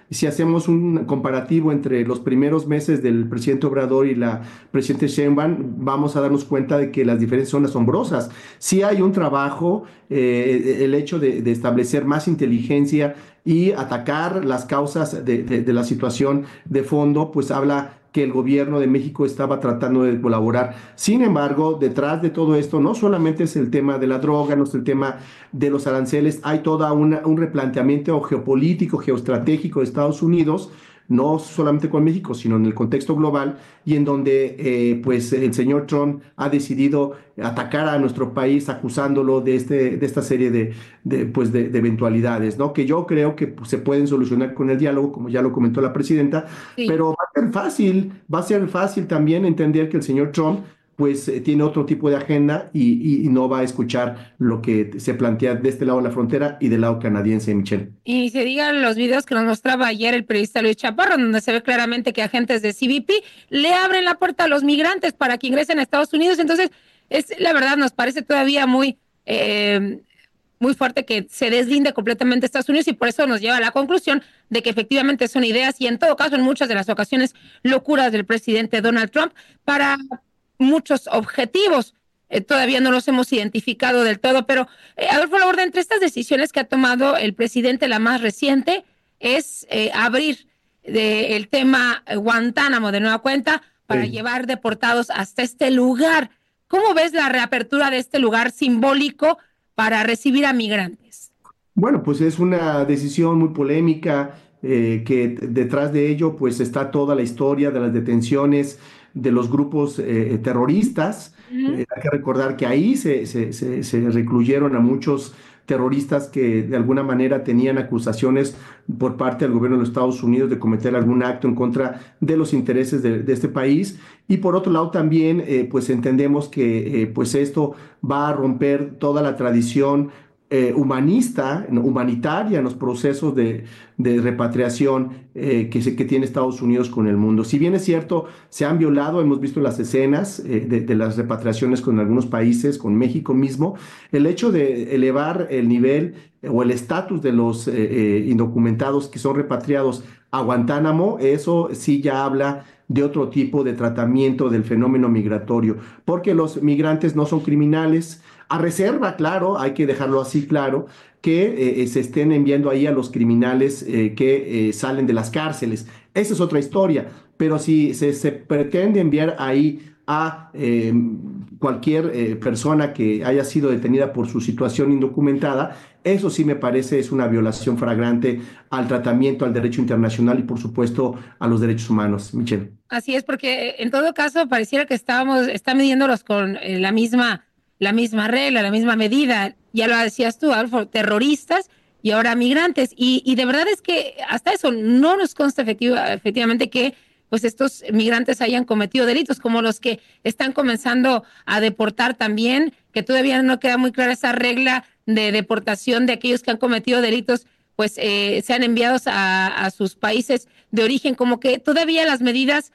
Speaker 24: si hacemos un comparativo entre los primeros meses del presidente Obrador y la presidente Sheinbaum, vamos a darnos cuenta de que las diferencias son asombrosas. Sí hay un trabajo, eh, el hecho de, de establecer más inteligencia y atacar las causas de, de, de la situación de fondo, pues habla que el gobierno de México estaba tratando de colaborar. Sin embargo, detrás de todo esto no solamente es el tema de la droga, no es el tema de los aranceles, hay todo un replanteamiento geopolítico, geoestratégico de Estados Unidos, no solamente con México, sino en el contexto global, y en donde eh, pues el señor Trump ha decidido atacar a nuestro país acusándolo de, este, de esta serie de, de, pues de, de eventualidades, ¿no? Que yo creo que pues, se pueden solucionar con el diálogo, como ya lo comentó la presidenta, sí. Pero va a ser fácil, va a ser fácil también entender que el señor Trump pues eh, tiene otro tipo de agenda y, y, y no va a escuchar lo que se plantea de este lado de la frontera y del lado canadiense, Michelle.
Speaker 3: Y se digan los videos que nos mostraba ayer el periodista Luis Chaparro, donde se ve claramente que agentes de C B P le abren la puerta a los migrantes para que ingresen a Estados Unidos. Entonces, es la verdad, nos parece todavía muy, eh, muy fuerte que se deslinde completamente Estados Unidos, y por eso nos lleva a la conclusión de que efectivamente son ideas y en todo caso, en muchas de las ocasiones, locuras del presidente Donald Trump para muchos objetivos. Eh, todavía no los hemos identificado del todo, pero eh, Adolfo Laborde, entre estas decisiones que ha tomado el presidente, la más reciente es eh, abrir de, el tema Guantánamo de nueva cuenta para sí. llevar deportados hasta este lugar. ¿Cómo ves la reapertura de este lugar simbólico para recibir a migrantes?
Speaker 24: Bueno, pues es una decisión muy polémica, eh, que detrás de ello pues está toda la historia de las detenciones de los grupos eh, terroristas. Uh-huh. Eh, hay que recordar que ahí se, se, se, se recluyeron a muchos terroristas que de alguna manera tenían acusaciones por parte del gobierno de los Estados Unidos de cometer algún acto en contra de los intereses de, de este país. Y por otro lado también eh, pues entendemos que eh, pues esto va a romper toda la tradición Eh, humanista, humanitaria en los procesos de, de repatriación eh, que, se, que tiene Estados Unidos con el mundo. Si bien es cierto, se han violado, hemos visto las escenas eh, de, de las repatriaciones con algunos países, con México mismo, el hecho de elevar el nivel eh, o el estatus de los eh, eh, indocumentados que son repatriados a Guantánamo, eso sí ya habla de otro tipo de tratamiento del fenómeno migratorio, porque los migrantes no son criminales, a reserva, claro, hay que dejarlo así claro, que eh, se estén enviando ahí a los criminales eh, que eh, salen de las cárceles. Esa es otra historia, pero si se, se pretende enviar ahí a eh, cualquier eh, persona que haya sido detenida por su situación indocumentada, eso sí me parece es una violación flagrante al tratamiento, al derecho internacional y por supuesto a los derechos humanos, Michelle.
Speaker 3: Así es, porque en todo caso pareciera que estábamos, está midiéndolos con eh, la misma la misma regla, la misma medida, ya lo decías tú, Adolfo, terroristas y ahora migrantes, y, y de verdad es que hasta eso no nos consta efectiva, efectivamente que pues estos migrantes hayan cometido delitos, como los que están comenzando a deportar también, que todavía no queda muy clara esa regla de deportación de aquellos que han cometido delitos, pues eh, sean enviados a, a sus países de origen, como que todavía las medidas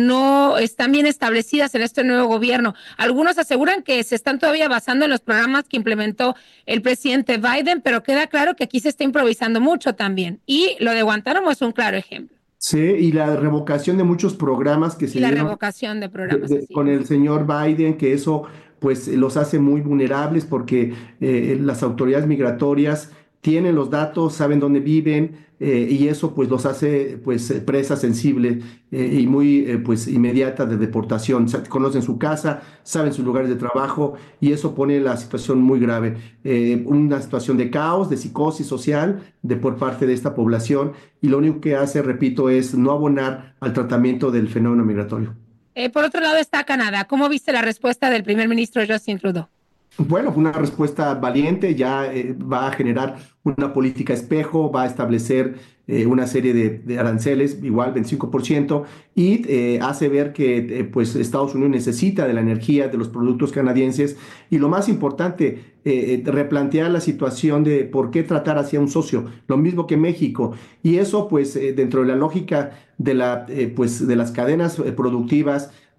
Speaker 3: no están bien establecidas en este nuevo gobierno. Algunos aseguran que se están todavía basando en los programas que implementó el presidente Biden, pero queda claro que aquí se está improvisando mucho también. Y lo de Guantánamo es un claro ejemplo.
Speaker 24: Sí, y la revocación de muchos programas que se
Speaker 3: y la
Speaker 24: dieron
Speaker 3: revocación de programas
Speaker 24: de, de, con el señor Biden, que eso pues los hace muy vulnerables porque eh, las autoridades migratorias tienen los datos, saben dónde viven, eh, y eso pues los hace pues presa sensible eh, y muy eh, pues inmediata de deportación. Conocen su casa, saben sus lugares de trabajo y eso pone la situación muy grave. Eh, una situación de caos, de psicosis social de por parte de esta población, y lo único que hace, repito, es no abonar al tratamiento del fenómeno migratorio.
Speaker 3: Eh, por otro lado está Canadá. ¿Cómo viste la respuesta del primer ministro Justin Trudeau?
Speaker 24: Bueno, fue una respuesta valiente, ya eh, va a generar una política espejo, va a establecer eh, una serie de, de aranceles, igual veinticinco por ciento, y eh, hace ver que eh, pues Estados Unidos necesita de la energía, de los productos canadienses, y lo más importante, eh, replantear la situación de por qué tratar hacia un socio, lo mismo que México, y eso pues eh, dentro de la lógica de, la, eh, pues, de las cadenas productivas,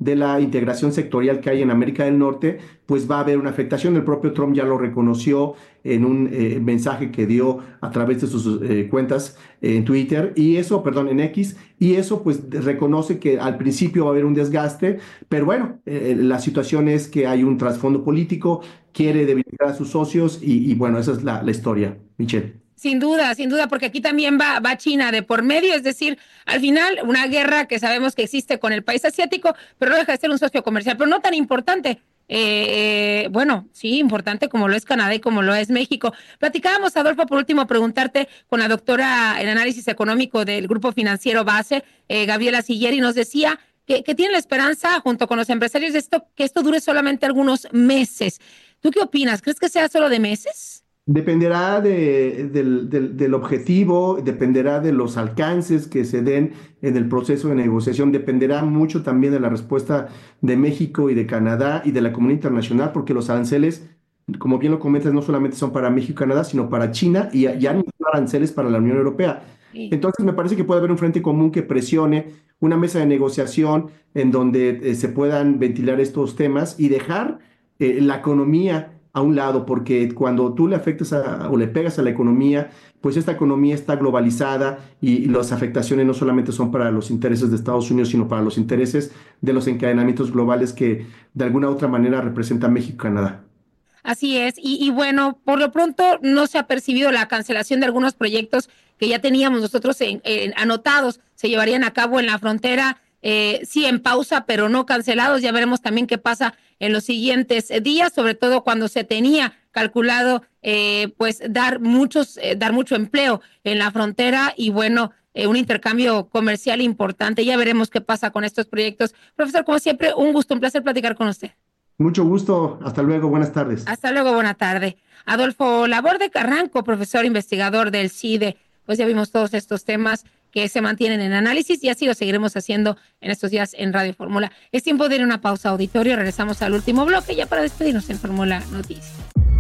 Speaker 24: de la integración sectorial que hay en América del Norte, pues va a haber una afectación. El propio Trump ya lo reconoció en un eh, mensaje que dio a través de sus eh, cuentas eh, en Twitter, y eso, perdón, en X, y eso pues reconoce que al principio va a haber un desgaste, pero bueno, eh, la situación es que hay un trasfondo político, quiere debilitar a sus socios, y, y bueno, esa es la, la historia, Michelle.
Speaker 3: Sin duda, sin duda, porque aquí también va, va China de por medio, es decir, al final una guerra que sabemos que existe con el país asiático, pero no deja de ser un socio comercial, pero no tan importante. Eh, eh, bueno, sí, importante como lo es Canadá y como lo es México. Platicábamos, Adolfo, por último, preguntarte con la doctora en análisis económico del Grupo Financiero Base, eh, Gabriela Siller, y nos decía que, que tiene la esperanza, junto con los empresarios, de esto, que esto dure solamente algunos meses. ¿Tú qué opinas? ¿Crees que sea solo de meses?
Speaker 24: Dependerá de, del, del, del objetivo, dependerá de los alcances que se den en el proceso de negociación, dependerá mucho también de la respuesta de México y de Canadá y de la comunidad internacional, porque los aranceles, como bien lo comentas, no solamente son para México y Canadá, sino para China, y ya no son aranceles para la Unión Europea. Entonces me parece que puede haber un frente común que presione una mesa de negociación en donde eh, se puedan ventilar estos temas y dejar eh, la economía a un lado, porque cuando tú le afectas a, o le pegas a la economía, pues esta economía está globalizada y, y las afectaciones no solamente son para los intereses de Estados Unidos, sino para los intereses de los encadenamientos globales que de alguna u otra manera representan México y Canadá.
Speaker 3: Así es, y, y bueno, por lo pronto no se ha percibido la cancelación de algunos proyectos que ya teníamos nosotros en, en, anotados, se llevarían a cabo en la frontera, eh, sí en pausa, pero no cancelados. Ya veremos también qué pasa en los siguientes días, sobre todo cuando se tenía calculado eh, pues dar muchos, eh, dar mucho empleo en la frontera y bueno, eh, un intercambio comercial importante. Ya veremos qué pasa con estos proyectos. Profesor, como siempre, un gusto, un placer platicar con usted.
Speaker 24: Mucho gusto, hasta luego, buenas tardes.
Speaker 3: Hasta luego, buena tarde. Adolfo Laborde Carranco, profesor investigador del C I D E. Pues ya vimos todos estos temas que se mantienen en análisis y así lo seguiremos haciendo en estos días en Radio Fórmula. Es tiempo de ir a una pausa, auditorio. Regresamos al último bloque ya para despedirnos en Fórmula Noticias.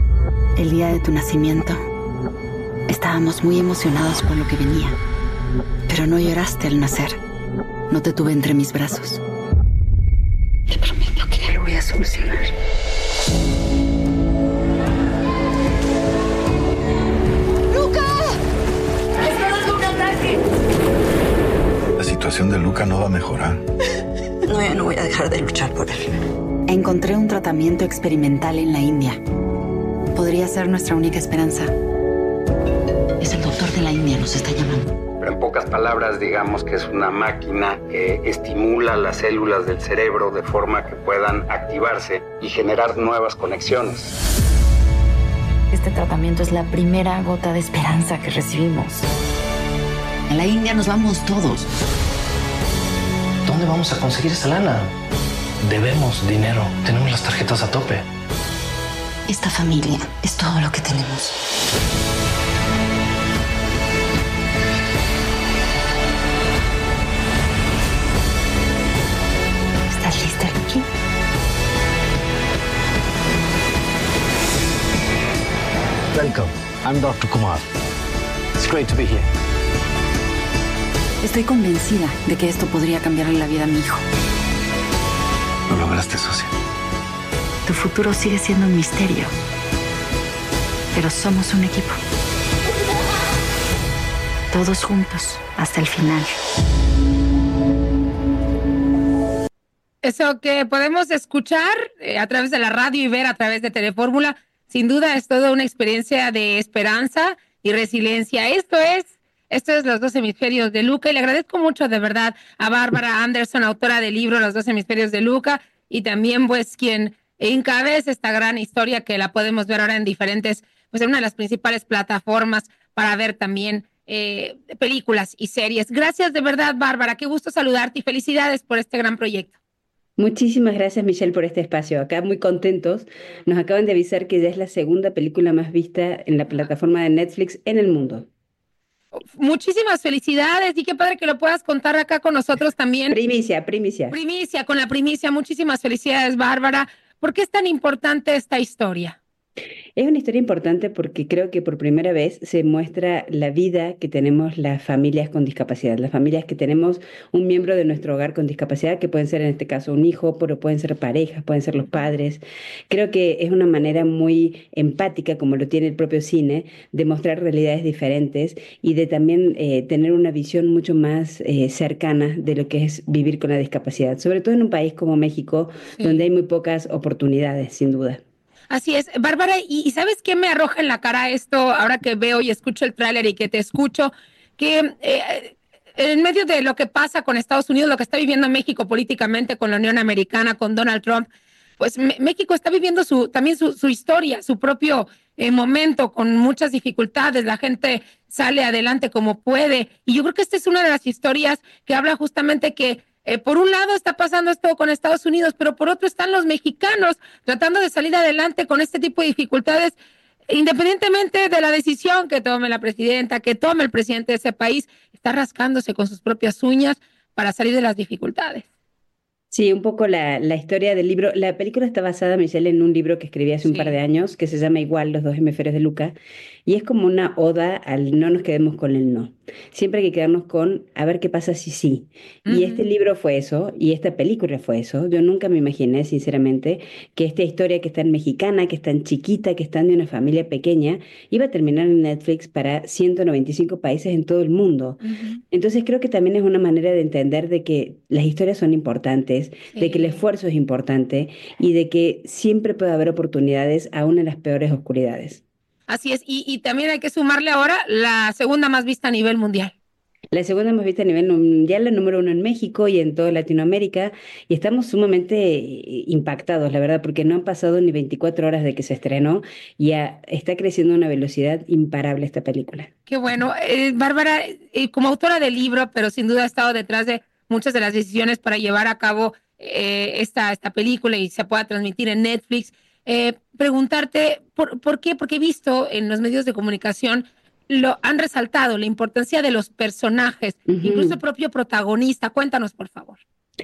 Speaker 6: El día de tu nacimiento estábamos muy emocionados por lo que venía, pero no lloraste al nacer. No te tuve entre mis brazos. Te prometo que lo voy a solucionar.
Speaker 7: La situación de Luca no va a mejorar.
Speaker 6: No, yo no voy a dejar de luchar por él. Encontré un tratamiento experimental en la India. Podría ser nuestra única esperanza. Es el doctor de la India, nos está llamando.
Speaker 10: Pero en pocas palabras, digamos que es una máquina que estimula las células del cerebro de forma que puedan activarse y generar nuevas conexiones.
Speaker 6: Este tratamiento es la primera gota de esperanza que recibimos. En la India nos vamos todos.
Speaker 12: ¿Dónde vamos a conseguir esa lana? Debemos dinero. Tenemos las tarjetas a tope.
Speaker 6: Esta familia es todo lo que tenemos. ¿Estás lista, Lucky?
Speaker 12: Welcome. I'm doctor Kumar. It's great to be here.
Speaker 6: Estoy convencida de que esto podría cambiarle la vida a mi hijo.
Speaker 12: Lo lograste, socia.
Speaker 6: Tu futuro sigue siendo un misterio, pero somos un equipo. Todos juntos, hasta el final.
Speaker 3: Eso que podemos escuchar eh, a través de la radio y ver a través de Telefórmula, sin duda es toda una experiencia de esperanza y resiliencia. Esto es Esto es Los Dos Hemisferios de Luca y le agradezco mucho de verdad a Bárbara Anderson, autora del libro Los Dos Hemisferios de Luca y también pues quien encabeza esta gran historia que la podemos ver ahora en diferentes, pues en una de las principales plataformas para ver también eh, películas y series. Gracias de verdad, Bárbara, qué gusto saludarte y felicidades por este gran proyecto.
Speaker 25: Muchísimas gracias, Michelle, por este espacio. Acá muy contentos. Nos acaban de avisar que ya es la segunda película más vista en la plataforma de Netflix en el mundo.
Speaker 3: Muchísimas felicidades y qué padre que lo puedas contar acá con nosotros también.
Speaker 25: Primicia, primicia.
Speaker 3: Primicia, con la primicia. Muchísimas felicidades, Bárbara. ¿Por qué es tan importante esta historia?
Speaker 25: Es una historia importante porque creo que por primera vez se muestra la vida que tenemos las familias con discapacidad, las familias que tenemos un miembro de nuestro hogar con discapacidad, que pueden ser en este caso un hijo, pero pueden ser parejas, pueden ser los padres. Creo que es una manera muy empática, como lo tiene el propio cine, de mostrar realidades diferentes y de también eh, tener una visión mucho más eh, cercana de lo que es vivir con la discapacidad, sobre todo en un país como México,
Speaker 3: Sí.
Speaker 25: donde hay muy pocas oportunidades, sin duda.
Speaker 3: Así es, Bárbara, ¿y, y sabes qué me arroja en la cara esto ahora que veo y escucho el tráiler y que te escucho? Que eh, en medio de lo que pasa con Estados Unidos, lo que está viviendo México políticamente con la Unión Americana, con Donald Trump, pues M- México está viviendo su, también su, su historia, su propio eh, momento, con muchas dificultades. La gente sale adelante como puede. Y yo creo que esta es una de las historias que habla justamente que Eh, por un lado está pasando esto con Estados Unidos, pero por otro están los mexicanos tratando de salir adelante con este tipo de dificultades, independientemente de la decisión que tome la presidenta, que tome el presidente de ese país, está rascándose con sus propias uñas para salir de las dificultades.
Speaker 25: Sí, un poco la, la historia del libro. La película está basada, Michelle, en un libro que escribí hace un par de años que se llama igual Los dos hemisferios de Luca y es como una oda al no nos quedemos con el no. Siempre hay que quedarnos con a ver qué pasa si sí. Y
Speaker 3: Ujú.
Speaker 25: este libro fue eso y esta película fue eso. Yo nunca me imaginé, sinceramente, que esta historia que es tan mexicana, que es tan chiquita, que es tan de una familia pequeña, iba a terminar en Netflix para ciento noventa y cinco países en todo el mundo.
Speaker 3: Ujú.
Speaker 25: Entonces creo que también es una manera de entender de que las historias son importantes, de que el
Speaker 3: Sí.
Speaker 25: esfuerzo es importante y de que siempre puede haber oportunidades aún en las peores oscuridades.
Speaker 3: Así es, y, y también hay que sumarle ahora la segunda más vista a nivel mundial.
Speaker 25: La segunda más vista a nivel mundial, la número uno en México y en toda Latinoamérica, y estamos sumamente eh, impactados, la verdad, porque no han pasado ni veinticuatro horas de que se estrenó y ya está creciendo a una velocidad imparable esta película.
Speaker 3: Qué bueno. Eh, Bárbara, eh, como autora del libro, pero sin duda ha estado detrás de muchas de las decisiones para llevar a cabo eh, esta, esta película y se pueda transmitir en Netflix. Eh, preguntarte, ¿por, ¿por qué? Porque he visto en los medios de comunicación, lo han resaltado la importancia de los personajes,
Speaker 25: Ujú.
Speaker 3: incluso el propio protagonista. Cuéntanos, por favor.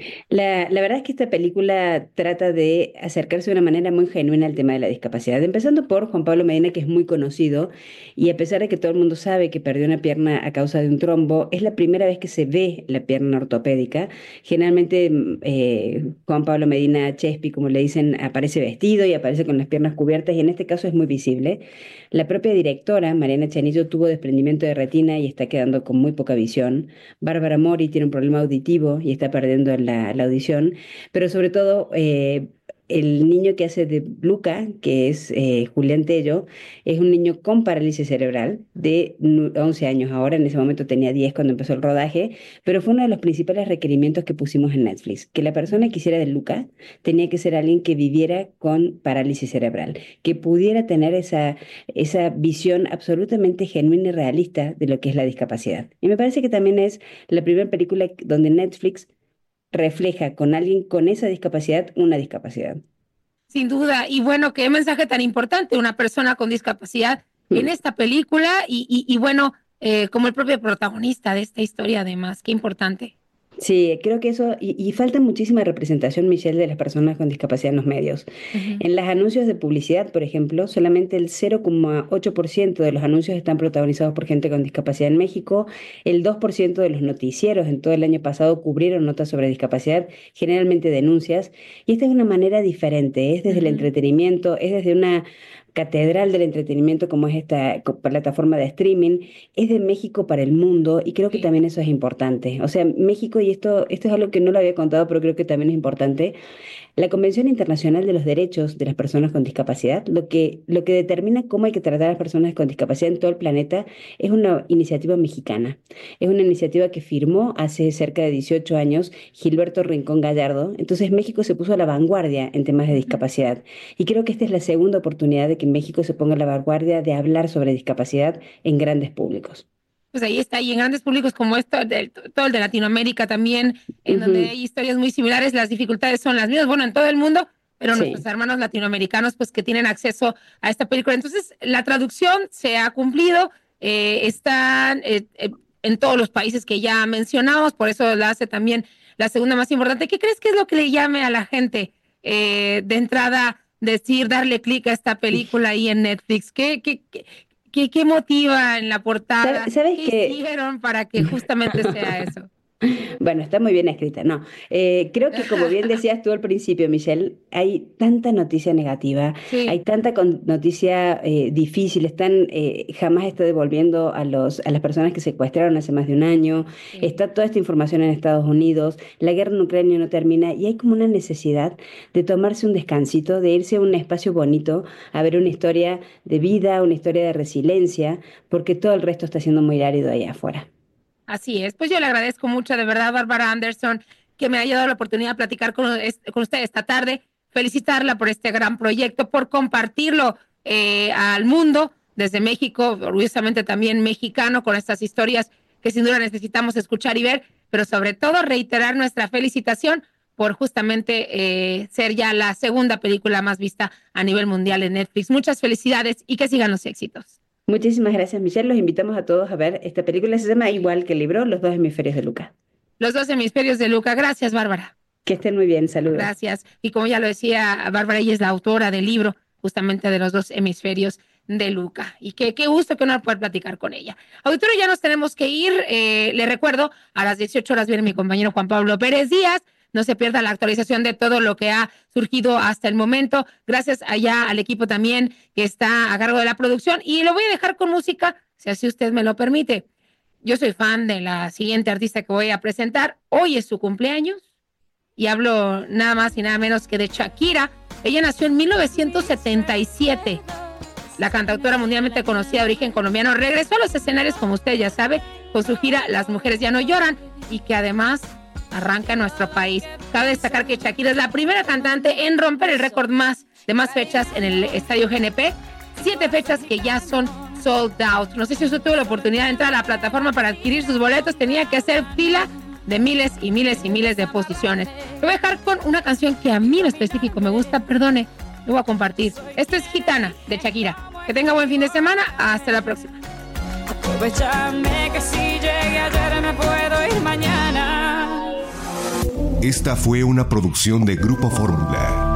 Speaker 25: La, la verdad es que esta película trata de acercarse de una manera muy genuina al tema de la discapacidad, empezando por Juan Pablo Medina, que es muy conocido, y a pesar de que todo el mundo sabe que perdió una pierna a causa de un trombo, es la primera vez que se ve la pierna ortopédica. Generalmente mm, eh, Juan Pablo Medina Chespi, como le dicen, aparece vestido y aparece con las piernas cubiertas, y en este caso es muy visible. La propia directora, Mariana Chanillo, tuvo desprendimiento de retina y está quedando con muy poca visión. Bárbara Mori tiene un problema auditivo y está perdiendo la, la audición, pero sobre todo eh, el niño que hace de Luca, que es eh, Julián Tello, es un niño con parálisis cerebral de nu- once años ahora, en ese momento tenía diez cuando empezó el rodaje, pero fue uno de los principales requerimientos que pusimos en Netflix, que la persona que hiciera de Luca tenía que ser alguien que viviera con parálisis cerebral, que pudiera tener esa, esa visión absolutamente genuina y realista de lo que es la discapacidad. Y me parece que también es la primera película donde Netflix refleja con alguien con esa discapacidad una discapacidad.
Speaker 3: Sin duda. Y bueno, qué mensaje tan importante, una persona con discapacidad en
Speaker 25: Mm.
Speaker 3: esta película y, y, y bueno, eh, como el propio protagonista de esta historia además, qué importante.
Speaker 25: Sí, creo que eso, y, y falta muchísima representación, Michelle, de las personas con discapacidad en los medios.
Speaker 3: Ujú.
Speaker 25: En los anuncios de publicidad, por ejemplo, solamente el cero coma ocho por ciento de los anuncios están protagonizados por gente con discapacidad en México, el dos por ciento de los noticieros en todo el año pasado cubrieron notas sobre discapacidad, generalmente denuncias, y esta es una manera diferente, es desde el
Speaker 3: Ujú.
Speaker 25: entretenimiento, es desde una catedral del entretenimiento como es esta co- plataforma de streaming, es de México para el mundo y creo que
Speaker 3: Sí.
Speaker 25: también eso es importante. O sea, México, y esto, esto es algo que no lo había contado, pero creo que también es importante, la Convención Internacional de los Derechos de las Personas con Discapacidad, lo que, lo que determina cómo hay que tratar a las personas con discapacidad en todo el planeta, es una iniciativa mexicana. Es una iniciativa que firmó hace cerca de dieciocho años Gilberto Rincón Gallardo. Entonces México se puso a la vanguardia en temas de discapacidad. Y creo que esta es la segunda oportunidad de que México se ponga a la vanguardia de hablar sobre discapacidad en grandes públicos.
Speaker 3: Pues ahí está, y en grandes públicos como esto, del- todo el de Latinoamérica también, en donde
Speaker 25: Ujú.
Speaker 3: hay historias muy similares, las dificultades son las mismas, bueno, en todo el mundo, pero
Speaker 25: Sí.
Speaker 3: nuestros hermanos latinoamericanos, pues que tienen acceso a esta película. Entonces, la traducción se ha cumplido, eh, están eh, eh, en todos los países que ya mencionamos, por eso la hace también la segunda más importante. ¿Qué crees que es lo que le llame a la gente eh, de entrada decir, darle clic a esta película ahí en Netflix? ¿Qué, qué, qué, qué, qué motiva en la portada?
Speaker 25: ¿Sabes
Speaker 3: ¿Qué
Speaker 25: que...
Speaker 3: hicieron para que justamente sea eso?
Speaker 25: Bueno, está muy bien escrita, no. Eh, creo que como bien decías tú al principio, Michelle, hay tanta noticia negativa, sí. hay tanta con- noticia eh, difícil, están, eh, jamás está devolviendo a, los, a las personas que secuestraron hace más de un año, sí. está toda esta información en Estados Unidos, la guerra en Ucrania no termina y hay como una necesidad de tomarse un descansito, de irse a un espacio bonito, a ver una historia de vida, una historia de resiliencia, porque todo el resto está siendo muy árido allá afuera.
Speaker 3: Así es, pues yo le agradezco mucho de verdad, Bárbara Anderson, que me haya dado la oportunidad de platicar con, con usted esta tarde, felicitarla por este gran proyecto, por compartirlo eh, al mundo desde México, orgullosamente también mexicano, con estas historias que sin duda necesitamos escuchar y ver, pero sobre todo reiterar nuestra felicitación por justamente eh, ser ya la segunda película más vista a nivel mundial en Netflix. Muchas felicidades y que sigan los éxitos.
Speaker 25: Muchísimas gracias, Michelle. Los invitamos a todos a ver esta película. Se llama igual que el libro, Los dos hemisferios de Luca.
Speaker 3: Los dos hemisferios de Luca. Gracias, Bárbara.
Speaker 25: Que estén muy bien. Saludos.
Speaker 3: Gracias. Y como ya lo decía Bárbara, ella es la autora del libro justamente de Los dos hemisferios de Luca. Y qué, qué gusto que uno pueda platicar con ella. Auditorio, ya nos tenemos que ir. Eh, le recuerdo, a las dieciocho horas viene mi compañero Juan Pablo Pérez Díaz. No se pierda la actualización de todo lo que ha surgido hasta el momento. Gracias allá al equipo también que está a cargo de la producción. Y lo voy a dejar con música, si así usted me lo permite. Yo soy fan de la siguiente artista que voy a presentar. Hoy es su cumpleaños. Y hablo nada más y nada menos que de Shakira. Ella nació en mil novecientos setenta y siete. La cantautora mundialmente conocida de origen colombiano regresó a los escenarios, como usted ya sabe, con su gira Las Mujeres Ya No Lloran. Y que además arranca en nuestro país. Cabe destacar que Shakira es la primera cantante en romper el récord más de más fechas en el Estadio G N P. Siete fechas que ya son sold out. No sé si usted tuvo la oportunidad de entrar a la plataforma para adquirir sus boletos. Tenía que hacer fila de miles y miles y miles de posiciones. Lo voy a dejar con una canción que a mí en específico me gusta. Perdone, lo voy a compartir. Esto es Gitana, de Shakira. Que tenga buen fin de semana. Hasta la próxima.
Speaker 13: Aprovechame que si llegué ayer me puedo ir mañana.
Speaker 2: Esta fue una producción de Grupo Fórmula.